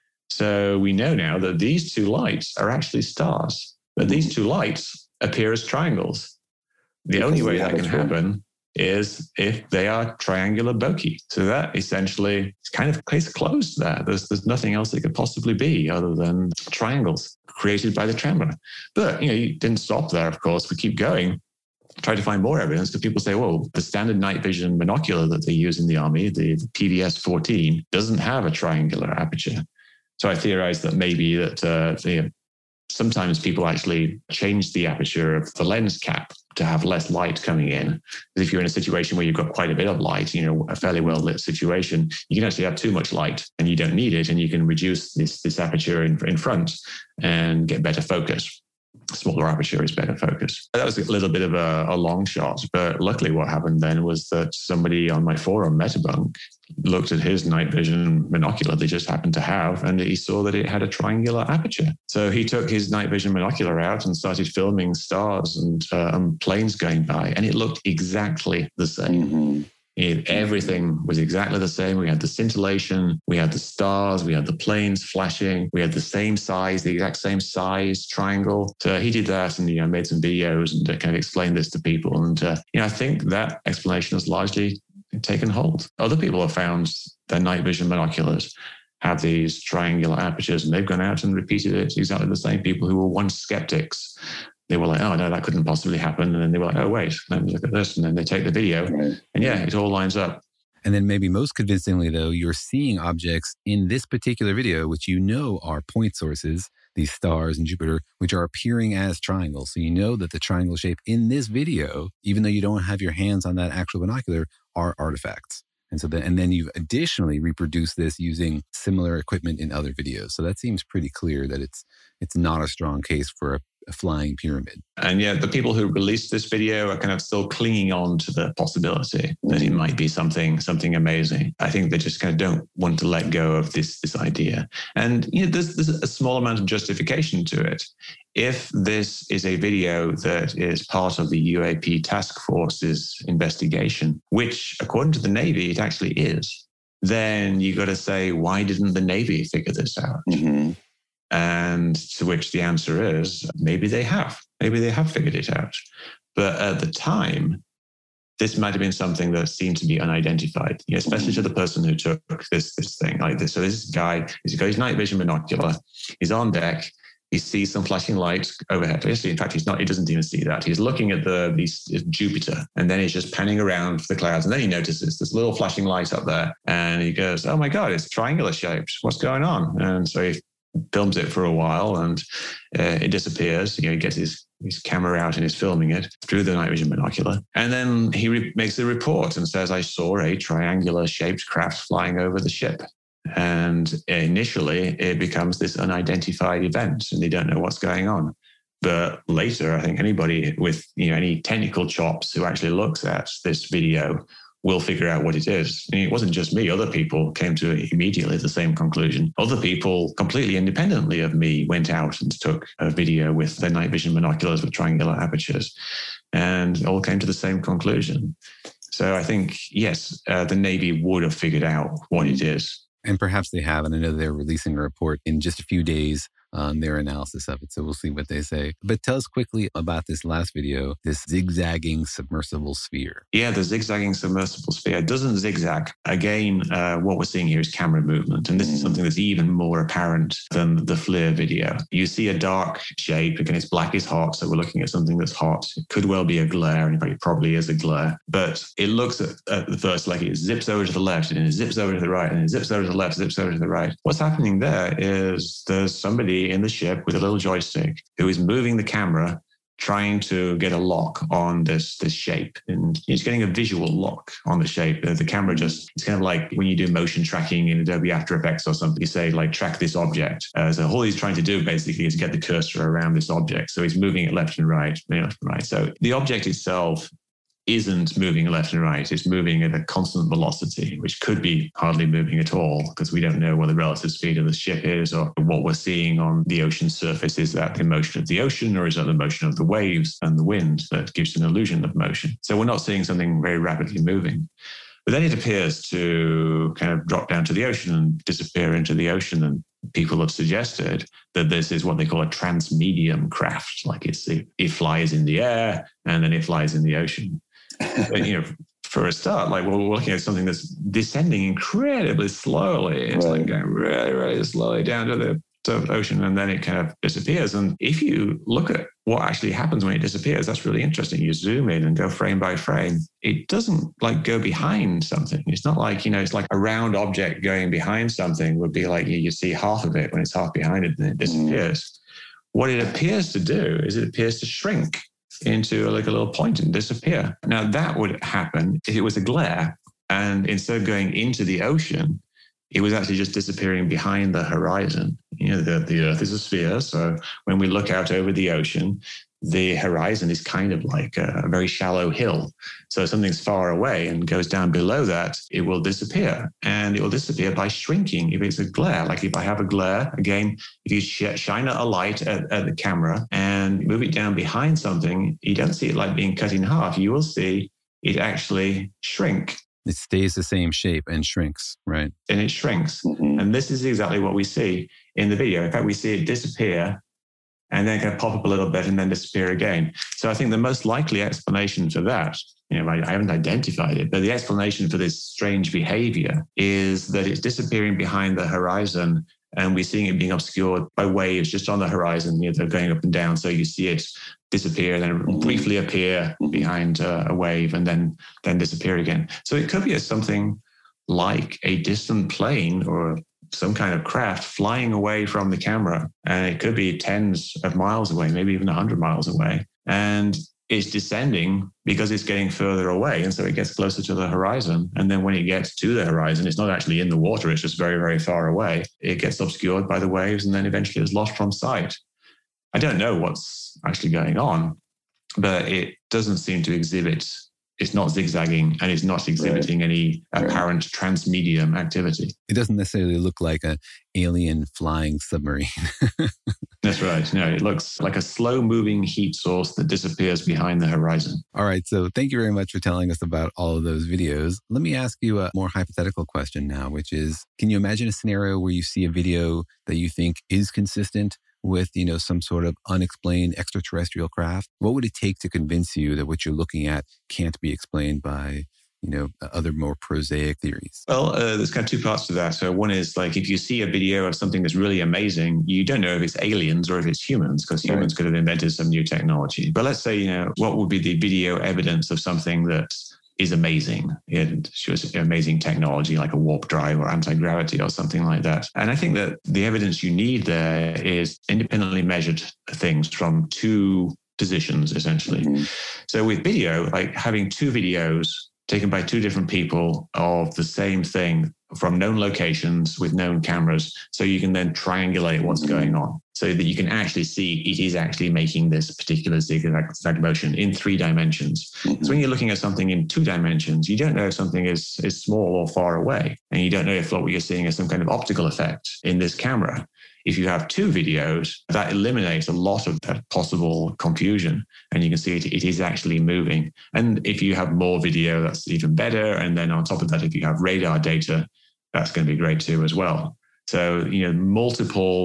So we know now that these two lights are actually stars, but these two lights appear as triangles. The only way that can happen is if they are triangular bokeh. So that essentially is kind of case closed there. There's nothing else it could possibly be other than triangles created by the camera. But, you didn't stop there, of course. We keep going, try to find more evidence, because people say, well, the standard night vision binocular that they use in the Army, the PVS-14, doesn't have a triangular aperture. So I theorized that maybe that sometimes people actually change the aperture of the lens cap to have less light coming in. Because if you're in a situation where you've got quite a bit of light, a fairly well lit situation, you can actually have too much light and you don't need it. And you can reduce this aperture in front and get better focus. Smaller aperture is better focus. That was a little bit of a long shot, but luckily what happened then was that somebody on my forum, Metabunk, looked at his night vision binocular they just happened to have, and he saw that it had a triangular aperture. So he took his night vision binocular out and started filming stars and planes going by, and it looked exactly the same. Everything was exactly the same. We had the scintillation, we had the stars, we had the planes flashing, we had the same size, the exact same size triangle. So he did that and made some videos and kind of explained this to people. And I think that explanation has largely taken hold. Other people have found their night vision binoculars have these triangular apertures, and they've gone out and repeated it. Exactly the same people who were once skeptics. They were like, oh, no, that couldn't possibly happen. And then they were like, oh, wait, let me look at this. And then they take the video. Right. And it all lines up. And then maybe most convincingly, though, you're seeing objects in this particular video, which are point sources, these stars and Jupiter, which are appearing as triangles. So you know that the triangle shape in this video, even though you don't have your hands on that actual binocular, are artifacts. And then you've additionally reproduced this using similar equipment in other videos. So that seems pretty clear that it's not a strong case for a flying pyramid. And the people who released this video are kind of still clinging on to the possibility that it might be something amazing. I think they just kind of don't want to let go of this idea. And there's a small amount of justification to it. If this is a video that is part of the UAP task force's investigation, which according to the Navy, it actually is, then you got to say, why didn't the Navy figure this out? And to which the answer is, maybe they have. Maybe they have figured it out. But at the time, this might have been something that seemed to be unidentified, especially to the person who took this thing like this. So this guy, he's got his night vision binocular. He's on deck. He sees some flashing lights overhead. In fact, he doesn't even see that. He's looking at these Jupiter, and then he's just panning around the clouds. And then he notices this little flashing light up there. And he goes, oh my God, it's triangular shaped. What's going on? And so he films it for a while, and it disappears. He gets his camera out and is filming it through the night vision binocular. And then he makes a report and says, I saw a triangular shaped craft flying over the ship. And initially it becomes this unidentified event and they don't know what's going on. But later, I think anybody with any technical chops who actually looks at this video will figure out what it is. It wasn't just me. Other people came to immediately the same conclusion. Other people, completely independently of me, went out and took a video with their night vision binoculars with triangular apertures and all came to the same conclusion. So I think, yes, the Navy would have figured out what it is. And perhaps they have. And I know they're releasing a report in just a few days on their analysis of it. So we'll see what they say. But tell us quickly about this last video, this zigzagging submersible sphere. Yeah, the zigzagging submersible sphere. It doesn't zigzag. Again, what we're seeing here is camera movement. And this is something that's even more apparent than the FLIR video. You see a dark shape. Again, it's black is hot. So we're looking at something that's hot. It could well be a glare. In fact, it probably is a glare. But it looks at the first like it zips over to the left and it zips over to the right and it zips over to the left, zips over to the right. What's happening there is there's somebody in the ship with a little joystick who is moving the camera, trying to get a lock on this shape. And he's getting a visual lock on the shape. The camera just, it's kind of like when you do motion tracking in Adobe After Effects or something, you say like, track this object. So all he's trying to do basically is get the cursor around this object. So he's moving it left and right, left and right. So the object itself isn't moving left and right. It's moving at a constant velocity, which could be hardly moving at all because we don't know what the relative speed of the ship is, or what we're seeing on the ocean surface. Is that the motion of the ocean, or is that the motion of the waves and the wind that gives an illusion of motion? So we're not seeing something very rapidly moving. But then it appears to kind of drop down to the ocean and disappear into the ocean. And people have suggested that this is what they call a transmedium craft. Like it flies in the air and then it flies in the ocean. But, for a start, like we're looking at something that's descending incredibly slowly. It's like going really, really slowly down to the ocean, and then it kind of disappears. And if you look at what actually happens when it disappears, that's really interesting. You zoom in and go frame by frame. It doesn't like go behind something. It's not like, it's like a round object going behind something would be like you see half of it when it's half behind it and it disappears. What it appears to do is it appears to shrink into like a little point and disappear. Now that would happen if it was a glare, and instead of going into the ocean, it was actually just disappearing behind the horizon. The Earth is a sphere, so when we look out over the ocean, the horizon is kind of like a very shallow hill. So if something's far away and goes down below that, it will disappear. And it will disappear by shrinking if it's a glare. Like if I have a glare, again, if you shine a light at the camera and move it down behind something, you don't see it like being cut in half. You will see it actually shrink. It stays the same shape and shrinks, right? And it shrinks. And this is exactly what we see in the video. In fact, we see it disappear and then kind of pop up a little bit and then disappear again. So I think the most likely explanation for that, I haven't identified it, but the explanation for this strange behavior is that it's disappearing behind the horizon, and we're seeing it being obscured by waves just on the horizon. They're going up and down. So you see it disappear, then briefly appear behind a wave, and then disappear again. So it could be something like a distant plane or some kind of craft flying away from the camera. And it could be tens of miles away, maybe even 100 miles away. And it's descending because it's getting further away. And so it gets closer to the horizon. And then when it gets to the horizon, it's not actually in the water. It's just very, very far away. It gets obscured by the waves and then eventually is lost from sight. I don't know what's actually going on, but it doesn't seem to exhibit. It's not zigzagging and it's not exhibiting any apparent transmedium activity. It doesn't necessarily look like an alien flying submarine. That's right. No, it looks like a slow-moving heat source that disappears behind the horizon. All right. So thank you very much for telling us about all of those videos. Let me ask you a more hypothetical question now, which is, can you imagine a scenario where you see a video that you think is consistent with, some sort of unexplained extraterrestrial craft? What would it take to convince you that what you're looking at can't be explained by, other more prosaic theories? Well, there's kind of two parts to that. So one is like, if you see a video of something that's really amazing, you don't know if it's aliens or if it's humans, because humans could have invented some new technology. But let's say, what would be the video evidence of something that is amazing? It shows amazing technology like a warp drive or anti-gravity or something like that. And I think that the evidence you need there is independently measured things from two positions, essentially. So with video, like having two videos taken by two different people of the same thing from known locations with known cameras, so you can then triangulate what's going on, so that you can actually see it is actually making this particular zigzag motion in 3 dimensions. So when you're looking at something in 2 dimensions, you don't know if something is small or far away, and you don't know if what you're seeing is some kind of optical effect in this camera. If you have 2 videos, that eliminates a lot of that possible confusion, and you can see it is actually moving. And if you have more video, that's even better. And then on top of that, if you have radar data, that's going to be great too as well. So, multiple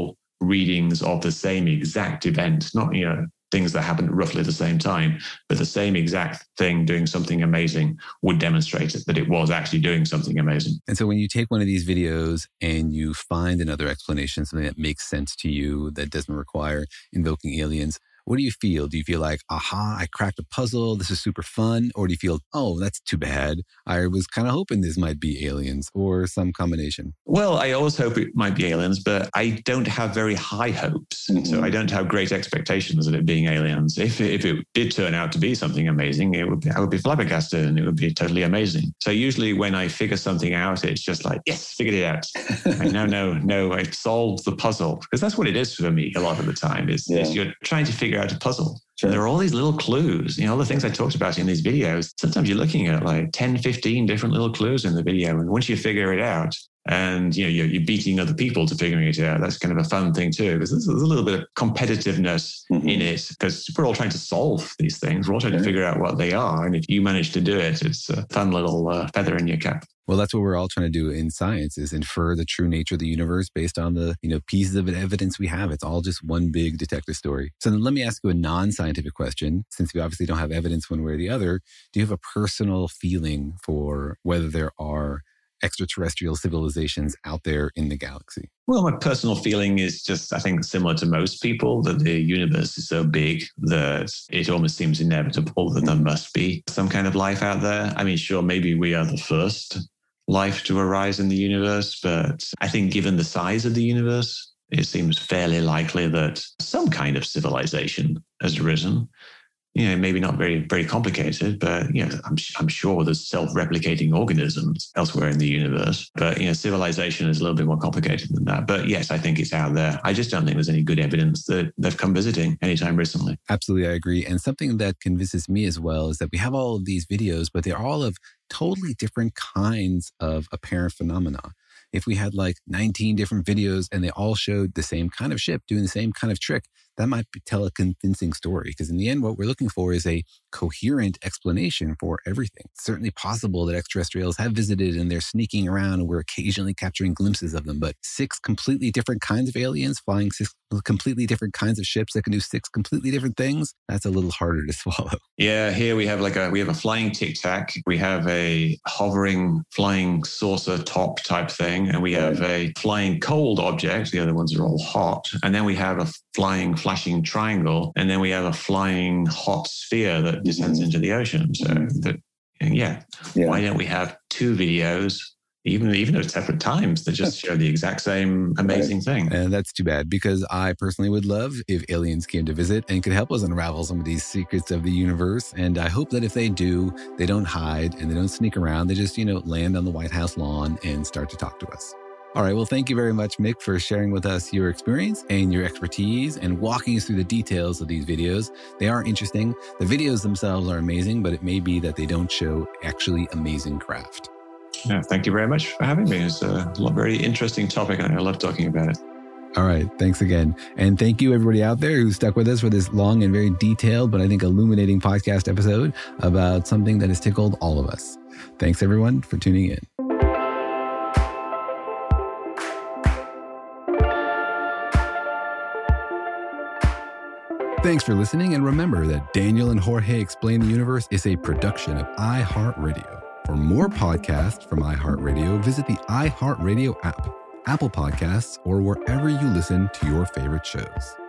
readings of the same exact event, not, things that happened roughly at the same time, but the same exact thing doing something amazing would demonstrate that it was actually doing something amazing. And so when you take one of these videos and you find another explanation, something that makes sense to you, that doesn't require invoking aliens, what do you feel? Do you feel like, aha, I cracked a puzzle, this is super fun? Or do you feel, oh, that's too bad, I was kind of hoping this might be aliens, or some combination? Well, I always hope it might be aliens, but I don't have very high hopes. Mm-hmm. So I don't have great expectations of it being aliens. If it did turn out to be something amazing, I would be flabbergasted and it would be totally amazing. So usually when I figure something out, it's just like, yes, figured it out. No, I've solved the puzzle. Because that's what it is for me a lot of the time, is you're trying to figure out a puzzle. Sure. There are all these little clues, all the things I talked about in these videos. Sometimes you're looking at like 10, 15 different little clues in the video. And once you figure it out and you're beating other people to figuring it out, that's kind of a fun thing too, because there's a little bit of competitiveness in it, because we're all trying to solve these things. We're all trying to figure out what they are. And if you manage to do it, it's a fun little feather in your cap. Well, that's what we're all trying to do in science, is infer the true nature of the universe based on the, pieces of evidence we have. It's all just one big detective story. So then let me ask you a non-scientific question. Since we obviously don't have evidence one way or the other, do you have a personal feeling for whether there are extraterrestrial civilizations out there in the galaxy? Well, my personal feeling is just, I think, similar to most people, that the universe is so big that it almost seems inevitable that there must be some kind of life out there. I mean, sure, maybe we are the first life to arise in the universe, but I think given the size of the universe, it seems fairly likely that some kind of civilization has arisen. Maybe not very, very complicated, but I'm sure there's self-replicating organisms elsewhere in the universe. But civilization is a little bit more complicated than that. But yes, I think it's out there. I just don't think there's any good evidence that they've come visiting anytime recently. Absolutely, I agree. And something that convinces me as well is that we have all of these videos, but they're all of totally different kinds of apparent phenomena. If we had like 19 different videos and they all showed the same kind of ship doing the same kind of trick, that might tell a convincing story. Because in the end, what we're looking for is a coherent explanation for everything. It's certainly possible that extraterrestrials have visited and they're sneaking around and we're occasionally capturing glimpses of them. But 6 completely different kinds of aliens flying 6 completely different kinds of ships that can do 6 completely different things, that's a little harder to swallow. Yeah, here we have a flying Tic Tac. We have a hovering flying saucer top type thing. And we have a flying cold object. The other ones are all hot. And then we have a flying flashing triangle. And then we have a flying hot sphere that descends into the ocean. So why don't we have 2 videos, even at separate times, that just show the exact same amazing thing? And that's too bad, because I personally would love if aliens came to visit and could help us unravel some of these secrets of the universe. And I hope that if they do, they don't hide and they don't sneak around. They just, land on the White House lawn and start to talk to us. All right. Well, thank you very much, Mick, for sharing with us your experience and your expertise and walking us through the details of these videos. They are interesting. The videos themselves are amazing, but it may be that they don't show actually amazing craft. Yeah, thank you very much for having me. It's a very interesting topic, and I love talking about it. All right. Thanks again. And thank you, everybody out there who stuck with us for this long and very detailed, but I think illuminating podcast episode about something that has tickled all of us. Thanks, everyone, for tuning in. Thanks for listening, and remember that Daniel and Jorge Explain the Universe is a production of iHeartRadio. For more podcasts from iHeartRadio, visit the iHeartRadio app, Apple Podcasts, or wherever you listen to your favorite shows.